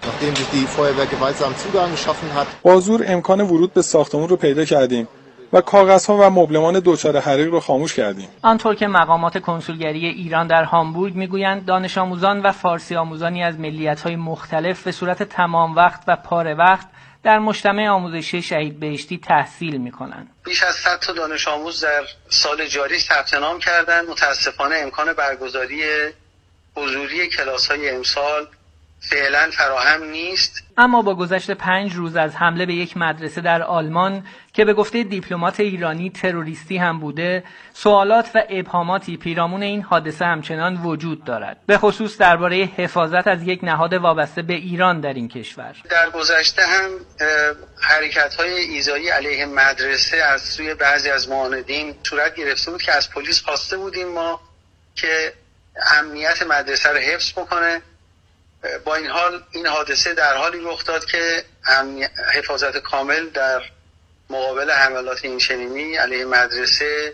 با زور امکان ورود به ساختمان رو پیدا کردیم و کاغذها و مبلمان دچار حریق رو خاموش کردیم. آنطور که مقامات کنسولگری ایران در هامبورگ میگویند دانش آموزان و فارسی آموزانی از ملیت‌های مختلف به صورت تمام وقت و پاره وقت در مجتمع آموزشی شهید بهشتی تحصیل می‌کنند. بیش از صد تا دانش آموز در سال جاری ثبت نام کردند. متاسفانه امکان برگزاری حضوری کلاس‌های امسال فعلا فراهم نیست. اما با گذشت پنج روز از حمله به یک مدرسه در آلمان که به گفته دیپلمات ایرانی تروریستی هم بوده، سوالات و ابهاماتی پیرامون این حادثه همچنان وجود دارد، به خصوص درباره حفاظت از یک نهاد وابسته به ایران در این کشور. در گذشته هم حرکت‌های ایذایی علیه مدرسه از سوی بعضی از معاندین صورت گرفته بود که از پلیس خواسته بودیم ما که امنیت مدرسه رو حفظ بکنه. با این حال این حادثه در حالی رخ داد که حفاظت کامل در مقابل حملات این چنینی علیه مدرسه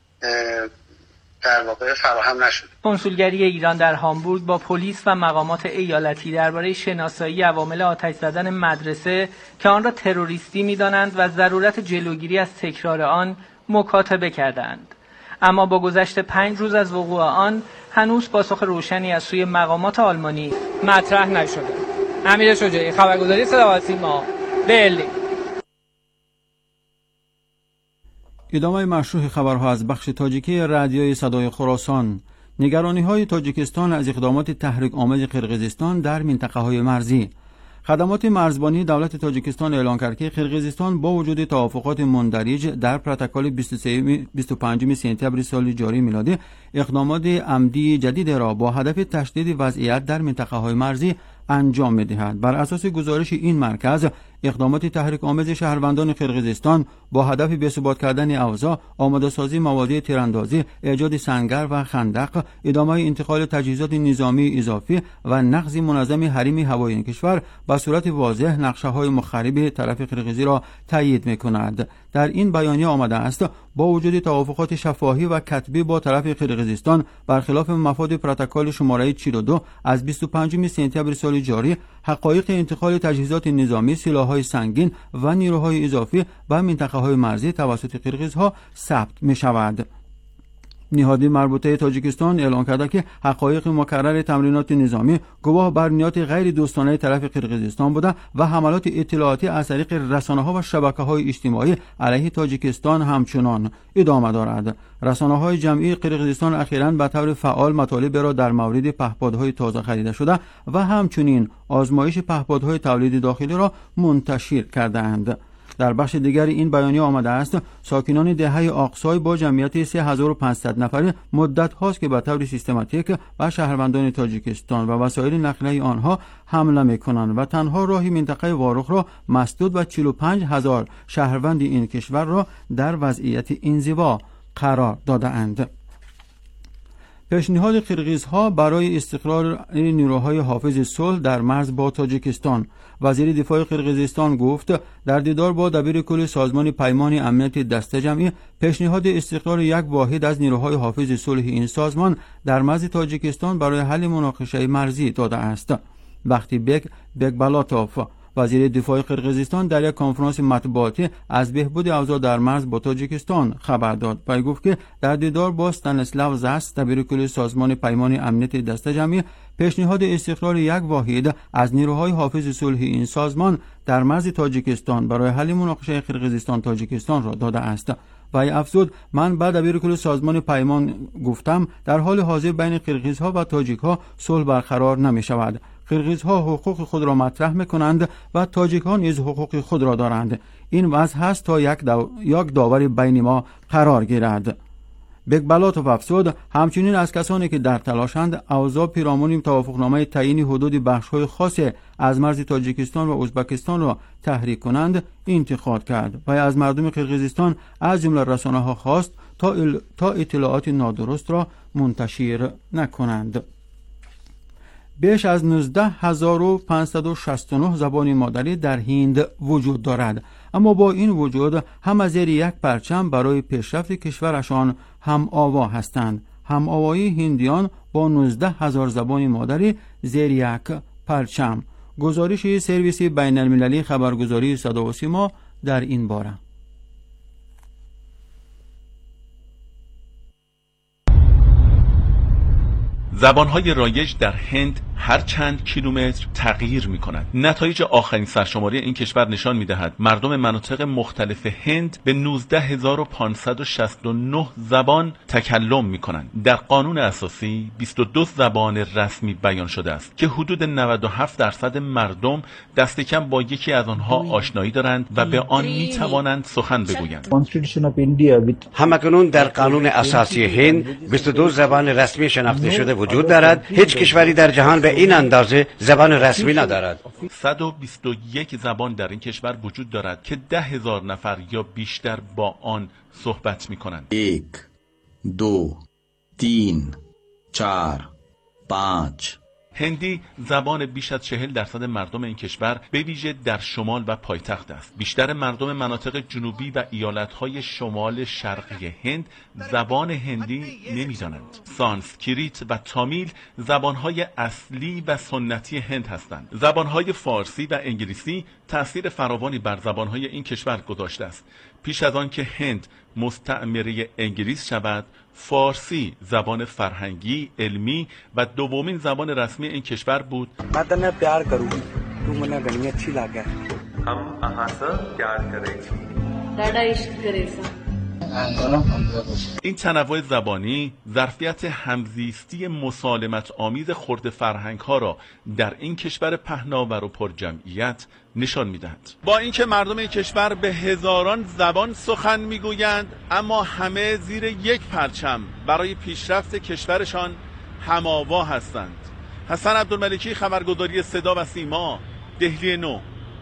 در واقع فراهم نشد. کنسولگری ایران در هامبورگ با پلیس و مقامات ایالتی درباره شناسایی عوامل آتش زدن مدرسه که آن را تروریستی می‌دانند و ضرورت جلوگیری از تکرار آن مکاتبه کردند. اما با گذشت پنج روز از وقوع آن هنوز پاسخ روشنی از سوی مقامات آلمانی مطرح نشده. امیر شجاعی، خبرگزاری صدا و سیما، برلین. ادامه مشروع خبرها از بخش تاجیکی رادیوی صدای خراسان. نگرانی‌های تاجیکستان از اقدامات تحریک آمیز قرقیزستان در منطقه‌های مرزی. خدمات مرزبانی دولت تاجیکستان اعلام کرد که قرقیزستان با وجود توافقات مندرج در پروتکل بیست و پنجم سپتامبر سال جاری میلادی اقدامات عمدی جدید را با هدف تشدید وضعیت در منطقه‌های مرزی انجام می‌دهد. بر اساس گزارش این مرکز، اقدامات تحریک آمیز شهروندان قرقیزستان با هدف بی‌ثبات کردن اوضاع، آماده‌سازی مواد تیراندازی، ایجاد سنگر و خندق، ادامه انتقال تجهیزات نظامی اضافی و نقض منظم حریم هوایی این کشور به صورت واضح نقشه‌های مخرب طرف قرقیزی را تایید می‌کند. در این بیانیه آمده است با وجود توافقات شفاهی و کتبی با طرف قرقیزستان برخلاف مفاد پروتکل شماره چهل و دو از بیست و پنجم سپتامبر سال جاری، حقایق انتقال تجهیزات نظامی، سلاح‌های سنگین و نیروهای اضافی به منطقه‌های مرزی توسط قرقیزها ثبت می‌شود. نهاد مربوطه تاجیکستان اعلام کرده که حقایق مکرر تمرینات نظامی گواه بر نیات غیر دوستانه طرف قرقیزستان بوده و حملات اطلاعاتی از طریق رسانه‌ها و شبکه‌های اجتماعی علیه تاجیکستان همچنان ادامه دارد. رسانه‌های جمعی قرقیزستان اخیراً به طور فعال مطالب را در مورد پهپادهای تازه خریده شده و همچنین آزمایش پهپادهای تولید داخلی را منتشر کرده‌اند. در بخش دیگر این بیانیه آمده است ساکنان دهه آقسای با جمعیت سه هزار و پانصد نفری مدت هاست که به طور سیستماتیک به شهروندان تاجیکستان و وسایل نقلیه آنها حمله می‌کنند و تنها راهی منطقه واروخ را مسدود و چهل و پنج هزار شهروند این کشور را در وضعیت انزوا قرار داده‌اند. پیشنهاد قرقیزها برای استقرار نیروهای حافظ صلح در مرز با تاجیکستان. وزیر دفاع قرقیزستان گفت در دیدار با دبیر کل سازمان پیمان امنیت دسته جمعی پیشنهاد استقرار یک واحد از نیروهای حافظ صلح این سازمان در مرز تاجیکستان برای حل مناقشه مرزی داده است. وقتی بک بکبالاتوف وزیر دفاع قرقیزستان در یک کنفرانس مطبوعاتی از بهبود اوضاع در مرز با تاجیکستان خبر داد و گفت که در دیدار با استانسلاو زاس دبیر کل سازمان پیمان امنیت دسته جمعی پیشنهاد استقرار یک واحد از نیروهای حافظ صلح این سازمان در مرز تاجیکستان برای حل مناقشه قرقیزستان تاجیکستان را داده است. و افزود من بعد دبیر کل سازمان پیمان گفتم در حال حاضر بین قرقیزها و تاجیکها صلح برقرار نمی شود. قرقیزها حقوق خود را مطرح میکنند و تاجیکان نیز حقوق خود را دارند. این وضع هست تا یک, دو... یک داور بین ما قرار گیرد. بکبالاتوف افزود همچنین از کسانی که در تلاشند اوضاع پیرامون توافقنامه تعیین حدود بخش‌های خاصی از مرز تاجیکستان و ازبکستان را تحریک کنند انتقاد کرد و از مردم قرقیزستان از جمله رسانه‌ها خواست تا, ال... تا اطلاعات نادرست را منتشر نکنند. بیش از نوزده هزار و پانصد و شصت و نه زبان مادری در هند وجود دارد، اما با این وجود هم زیر یک پرچم برای پیشرفت کشورشان هم آوا هستند. هم آوایی هندیان با نوزده هزار زبان مادری زیر یک پرچم. گزارش سرویس بین المللی خبرگزاری صدا و سیما در این باره. زبانهای رایج در هند هر چند کیلومتر تغییر می‌کند. نتایج آخرین سرشماری این کشور نشان می‌دهد مردم مناطق مختلف هند به نوزده هزار و پانصد و شصت و نه زبان تکلم می‌کنند. در قانون اساسی بیست و دو زبان رسمی بیان شده است که حدود نود و هفت درصد مردم دست کم با یکی از آنها آشنایی دارند و به آن می‌توانند سخن بگویند. همکنون در قانون اساسی هند بیست و دو زبان رسمی شناخته شده وجود دارد. هیچ کشوری در جهان به این اندازه زبان رسمی ندارد. صد و بیست و یک زبان در این کشور وجود دارد که ده هزار نفر یا بیشتر با آن صحبت می‌کنند. یک، دو، تین، چار، پنج. هندی زبان بیش از چهل درصد مردم این کشور به ویژه در شمال و پایتخت است. بیشتر مردم مناطق جنوبی و ایالت‌های شمال شرقی هند زبان هندی نمی‌دانند. سانسکریت و تامیل زبان‌های اصلی و سنتی هند هستند. زبان‌های فارسی و انگلیسی تأثیر فراوانی بر زبان‌های این کشور گذاشته است. پیش از آن که هند مستعمره انگلیس شود، فارسی زبان فرهنگی، علمی و دومین زبان رسمی این کشور بود. من تنه پیار کروں تو منه غنی اچھی لگے हम आहा से प्यार करेंगे ڈاڈا عشق کرے سا. این تنوع زبانی ظرفیت همزیستی مسالمت آمیز خرد فرهنگ ها را در این کشور پهناور و پر جمعیت نشان می‌دهد. با اینکه مردم این کشور به هزاران زبان سخن می‌گویند، اما همه زیر یک پرچم برای پیشرفت کشورشان هم‌آوا هستند. حسن عبدالملکی، خبرگزاری صدا و سیما، دهلی نو.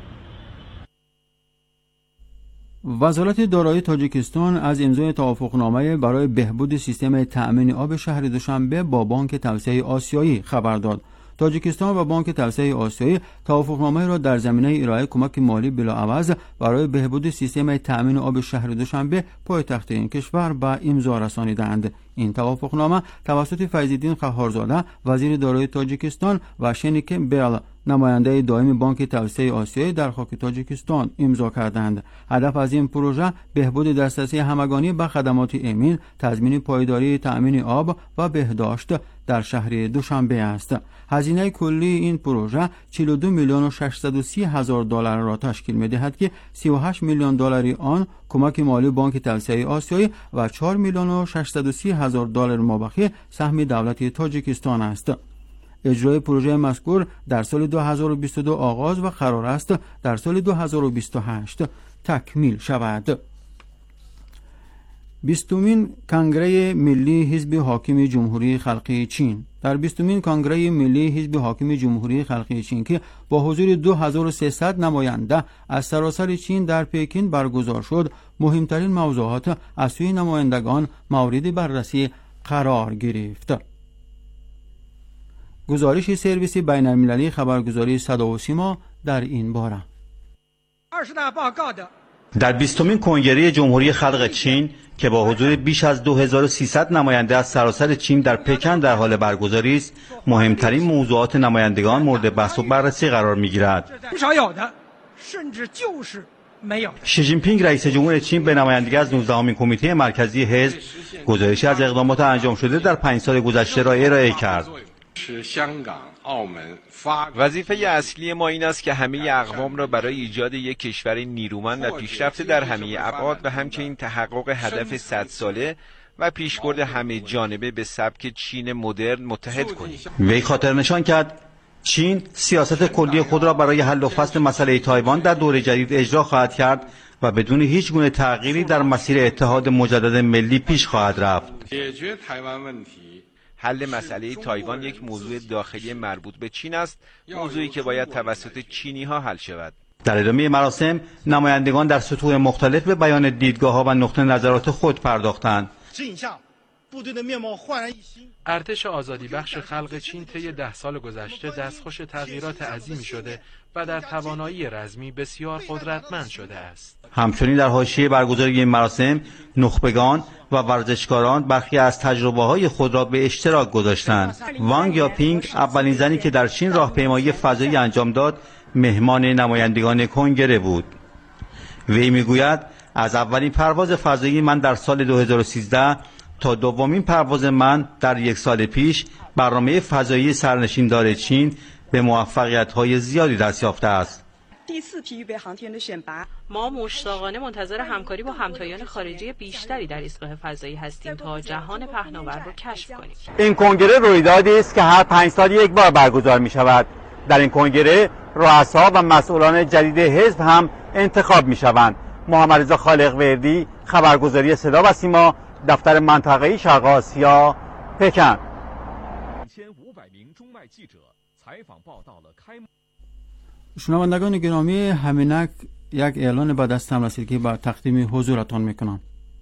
وزارت دارایی تاجیکستان از امضای توافقنامه برای بهبود سیستم تأمین آب شهر دوشنبه با بانک توسعه آسیایی خبر داد. تاجیکستان و بانک توسعه آسیایی توافقنامه را در زمینه ارائه کمک مالی بلاعوض برای بهبود سیستم تأمین آب شهر دوشنبه پایتخت این کشور به امضا رسانیدند. این توافقنامه توسط فیض‌الدین قهارزاده وزیر دارایی تاجیکستان و شنیک بیل نماینده دائم بانک توسعه آسیایی در خاک تاجیکستان امضا کردند. هدف از این پروژه بهبود دسترسی همگانی به خدمات امین، تضمین پایداری تأمین آب و بهداشت در شهر دوشنبه است. هزینه کلی این پروژه چهل و دو میلیون و ششصد و سی هزار دلار را تشکیل می‌دهد که سی و هشت میلیون دلاری آن کمک مالی بانک توسعه آسیایی و چهار میلیون و ششصد و سی هزار دلار مابقی سهم دولت تاجیکستان است. اجرای پروژه مذکور در سال دو هزار و بیست و دو آغاز و قرار است در سال دو هزار و بیست و هشت تکمیل شود. بیستمین کنگره ملی حزب حاکم جمهوری خلقی چین در بیستمین کنگره ملی حزب حاکم جمهوری خلقی چین که با حضور دو هزار و سیصد نماینده از سراسر چین در پکین برگزار شد، مهمترین موضوعات از سوی نمایندگان مورد بررسی قرار گرفت. گزارش سرویس بین المللی خبرگزاری صدا و سیما در این باره. در بیستمین کنگره جمهوری خلق چین که با حضور بیش از دو هزار و سیصد نماینده از سراسر چین در پکن در حال برگزاری است، مهمترین موضوعات نمایندگان مورد بحث و بررسی قرار می‌گیرد. شی جین پینگ رئیس جمهور چین به نمایندگی از نوزدهمین کمیته مرکزی حزب گزارشی از اقدامات انجام شده در پنج سال گذشته را ارائه کرد. وظیفه اصلی ما این است که همه اقوام را برای ایجاد یک کشور نیرومند و پیشرفته در همه ابعاد و همچنین تحقق هدف صد ساله و پیشبرد همه جانبه به سبک چین مدرن متحد کنیم. وی خاطر نشان کرد چین سیاست کلی خود را برای حل و فصل مسئله تایوان در دوره جدید اجرا خواهد کرد و بدون هیچ گونه تغییری در مسیر اتحاد مجدد ملی پیش خواهد رفت. حل مسئله تایوان یک موضوع داخلی مربوط به چین است، موضوعی که باید توسط چینی ها حل شود. در ادامه مراسم نمایندگان در سطوح مختلف به بیان دیدگاه ها و نقطه نظرات خود پرداختند. ارتش آزادی بخش خلق چین طی ده سال گذشته دستخوش تغییرات عظیمی شده و در توانایی رزمی بسیار قدرتمند شده است. همچنین در حاشیه برگزاری این مراسم نخبگان و ورزشکاران برخی از تجربه‌های خود را به اشتراک گذاشتند. وانگ یاپینگ اولین زنی که در چین راهپیمایی فضایی انجام داد مهمان نمایندگان کنگره بود. وی میگوید از اولین پرواز فضایی من در سال دو هزار و سیزده تا دومین پرواز من در یک سال پیش برنامه فضایی سرنشیندار چین به موفقیت‌های زیادی دست یافته است. ما مشتاقانه منتظر همکاری با همتایان خارجی بیشتری در ایستگاه فضایی هستیم تا جهان پهناور را کشف کنیم. این کنگره رویدادی است که هر پنج سال یک بار برگزار می شود. در این کنگره رؤسا و مسئولان جدید حزب هم انتخاب می شوند. محمد رضا خالق‌وردی، خبرگزاری صدا و سیما، دفتر منطقه‌ای شرق آسیا، پکن. شنوندگان گرامی، همینک یک اعلان به دستم رسید که با تقدیم حضورتان میکنم.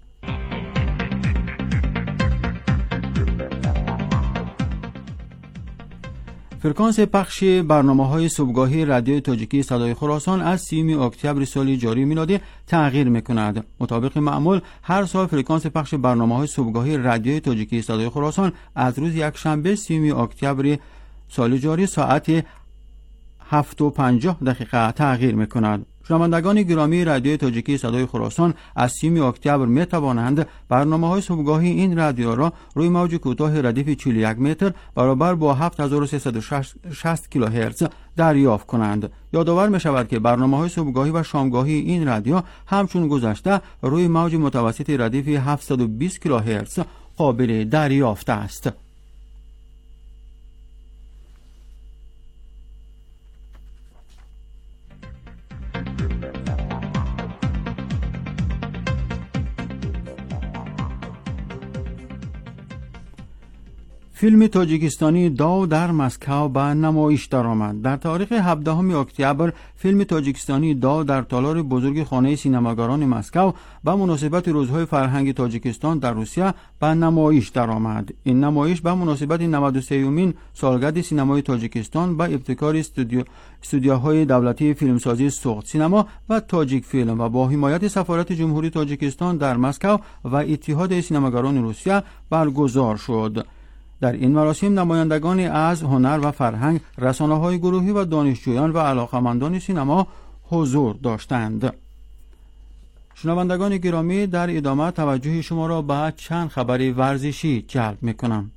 فرکانس پخش برنامه‌های صبحگاهی رادیوی تاجیکی صدای خراسان از سیوم اکتبر سال جاری میلادی تغییر میکند. مطابق معمول هر سال فرکانس پخش برنامه‌های صبحگاهی رادیوی تاجیکی صدای خراسان از روز یکشنبه سیوم اکتبر سال جاری ساعت هفت و پنجاه دقیقه تغییر میکند. شنوندگان گرامی رادیوی تاجیکی صدای خراسان از سیوم اکتبر می توانند برنامه‌های صبحگاهی این رادیو را روی موج کوتاه ردیف چهل و یک متر برابر با هفت هزار و سیصد و شصت کیلوهرتز دریافت کنند. یادآور می شود که برنامه‌های صبحگاهی و شامگاهی این رادیو همچون گذشته روی موج متوسط ردیف هفتصد و بیست کیلوهرتز قابل دریافت است. فیلم تاجیکستانی داو در مسکو به نمایش درآمد. در تاریخ هفدهم اکتبر فیلم تاجیکستانی داو در تالار بزرگ خانه سینماگران مسکو به مناسبت روزهای فرهنگ تاجیکستان در روسیه به نمایش درآمد. این نمایش به مناسبت نود و سومین سالگرد سینمای تاجیکستان به ابتکار استودیو استودیوهای دولتی فیلمسازی سوخت سینما و تاجیک فیلم و با حمایت سفارت جمهوری تاجیکستان در مسکو و اتحاد سینماگران روسیه برگزار شد. در این مراسم نمایندگان از هنر و فرهنگ، رسانه‌های گروهی و دانشجویان و علاقه‌مندان سینما حضور داشتند. شنوندگان گرامی، در ادامه توجه شما را به چند خبر ورزشی جلب می‌کنم.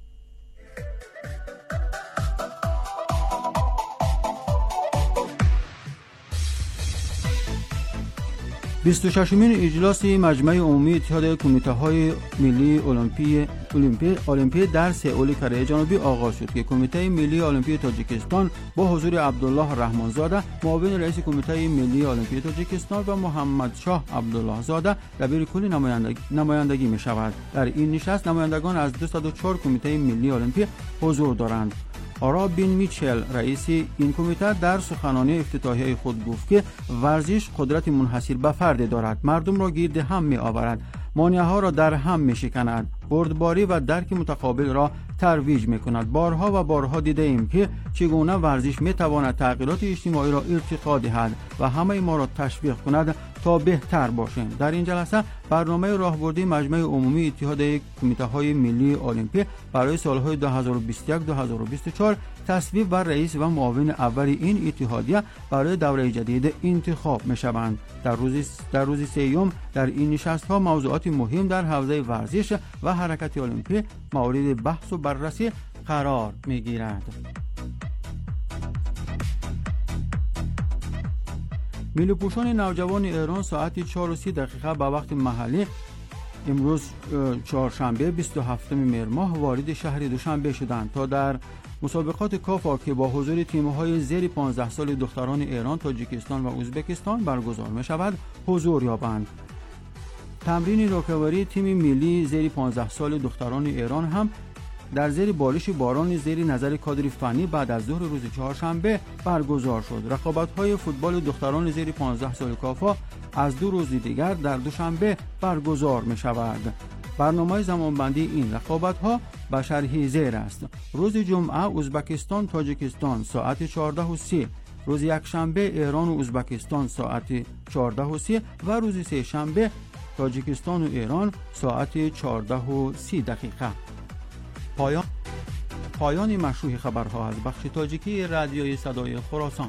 بیست و ششمین اجلاس مجمع عمومی اتحاد کمیته‌های ملی المپی المپی المپی در سئول کره جنوبی آغاز شد که کمیته ملی المپی تاجیکستان با حضور عبدالله رحمانزاده معاون رئیس کمیته ملی المپی تاجیکستان و محمد شاه عبدالله زاده دبیر کل نمایندگی نمایندگی می شود. در این نشست نمایندگان از دویست و چهار کمیته ملی المپی حضور دارند. رابین میچل رئیس این کمیته در سخنرانی افتتاحیه خود گفت که ورزش قدرت منحصر به فرد دارد، مردم را گرد هم می آورد، مانع‌ها را در هم می شکند، بردباری و درک متقابل را ترویج می کند. بارها و بارها دیده ایم که چگونه ورزش می تواند تغییرات اجتماعی را ارتقا دهد و همه ما را تشویق کند تا بهتر باشیم. در این جلسه برنامه راهبردی مجمع عمومی اتحاد کمیته‌های ملی المپی برای سالهای دو هزار و بیست و یک تا دو هزار و بیست و چهار تصویب بر رئیس و معاون اول این اتحادیه برای دوره جدید انتخاب می شوند. در روز در روز سوم در این نشست‌ها موضوعات مهم در حوزه ورزش و حرکت المپی مورد بحث و بررسی قرار می گیرد. ملی پوشان نوجوان ایران ساعت چهار و سی دقیقه به وقت محلی امروز چهارشنبه بیست و هفتم مهر ماه وارد شهر دوشنبه شدند تا در مسابقات کافا که با حضور تیم‌های زیر پانزده سال دختران ایران، تاجیکستان و ازبکستان برگزار می‌شود حضور یابند. تمرین راکوری تیم ملی زیر پانزده سال دختران ایران هم در زیر بارش باران زیر نظر کادر فنی بعد از ظهر روز چهارشنبه برگزار شد. رقابت‌های فوتبال دختران زیر پانزده سال کافا از دو روز دیگر در دوشنبه برگزار می‌شود. برنامه زمانبندی این رقابت‌ها به شرح زیر است. روز جمعه ازبکستان تاجیکستان ساعت چهارده و سی، روز یکشنبه ایران و ازبکستان ساعت چهارده و سی و روز سه شنبه تاجیکستان و ایران ساعت چهارده و سی دقیقه. پایان پایان مشروع خبرها از بخش تاجیکی رادیوی صدای خراسان.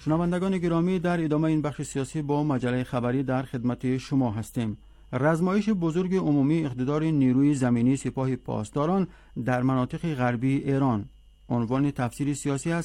شنوندگان گرامی، در ادامه این بخش سیاسی با مجله خبری در خدمت شما هستیم. رزمایش بزرگ عمومی اقتدار نیروی زمینی سپاه پاسداران در مناطق غربی ایران عنوان تفسیر سیاسی است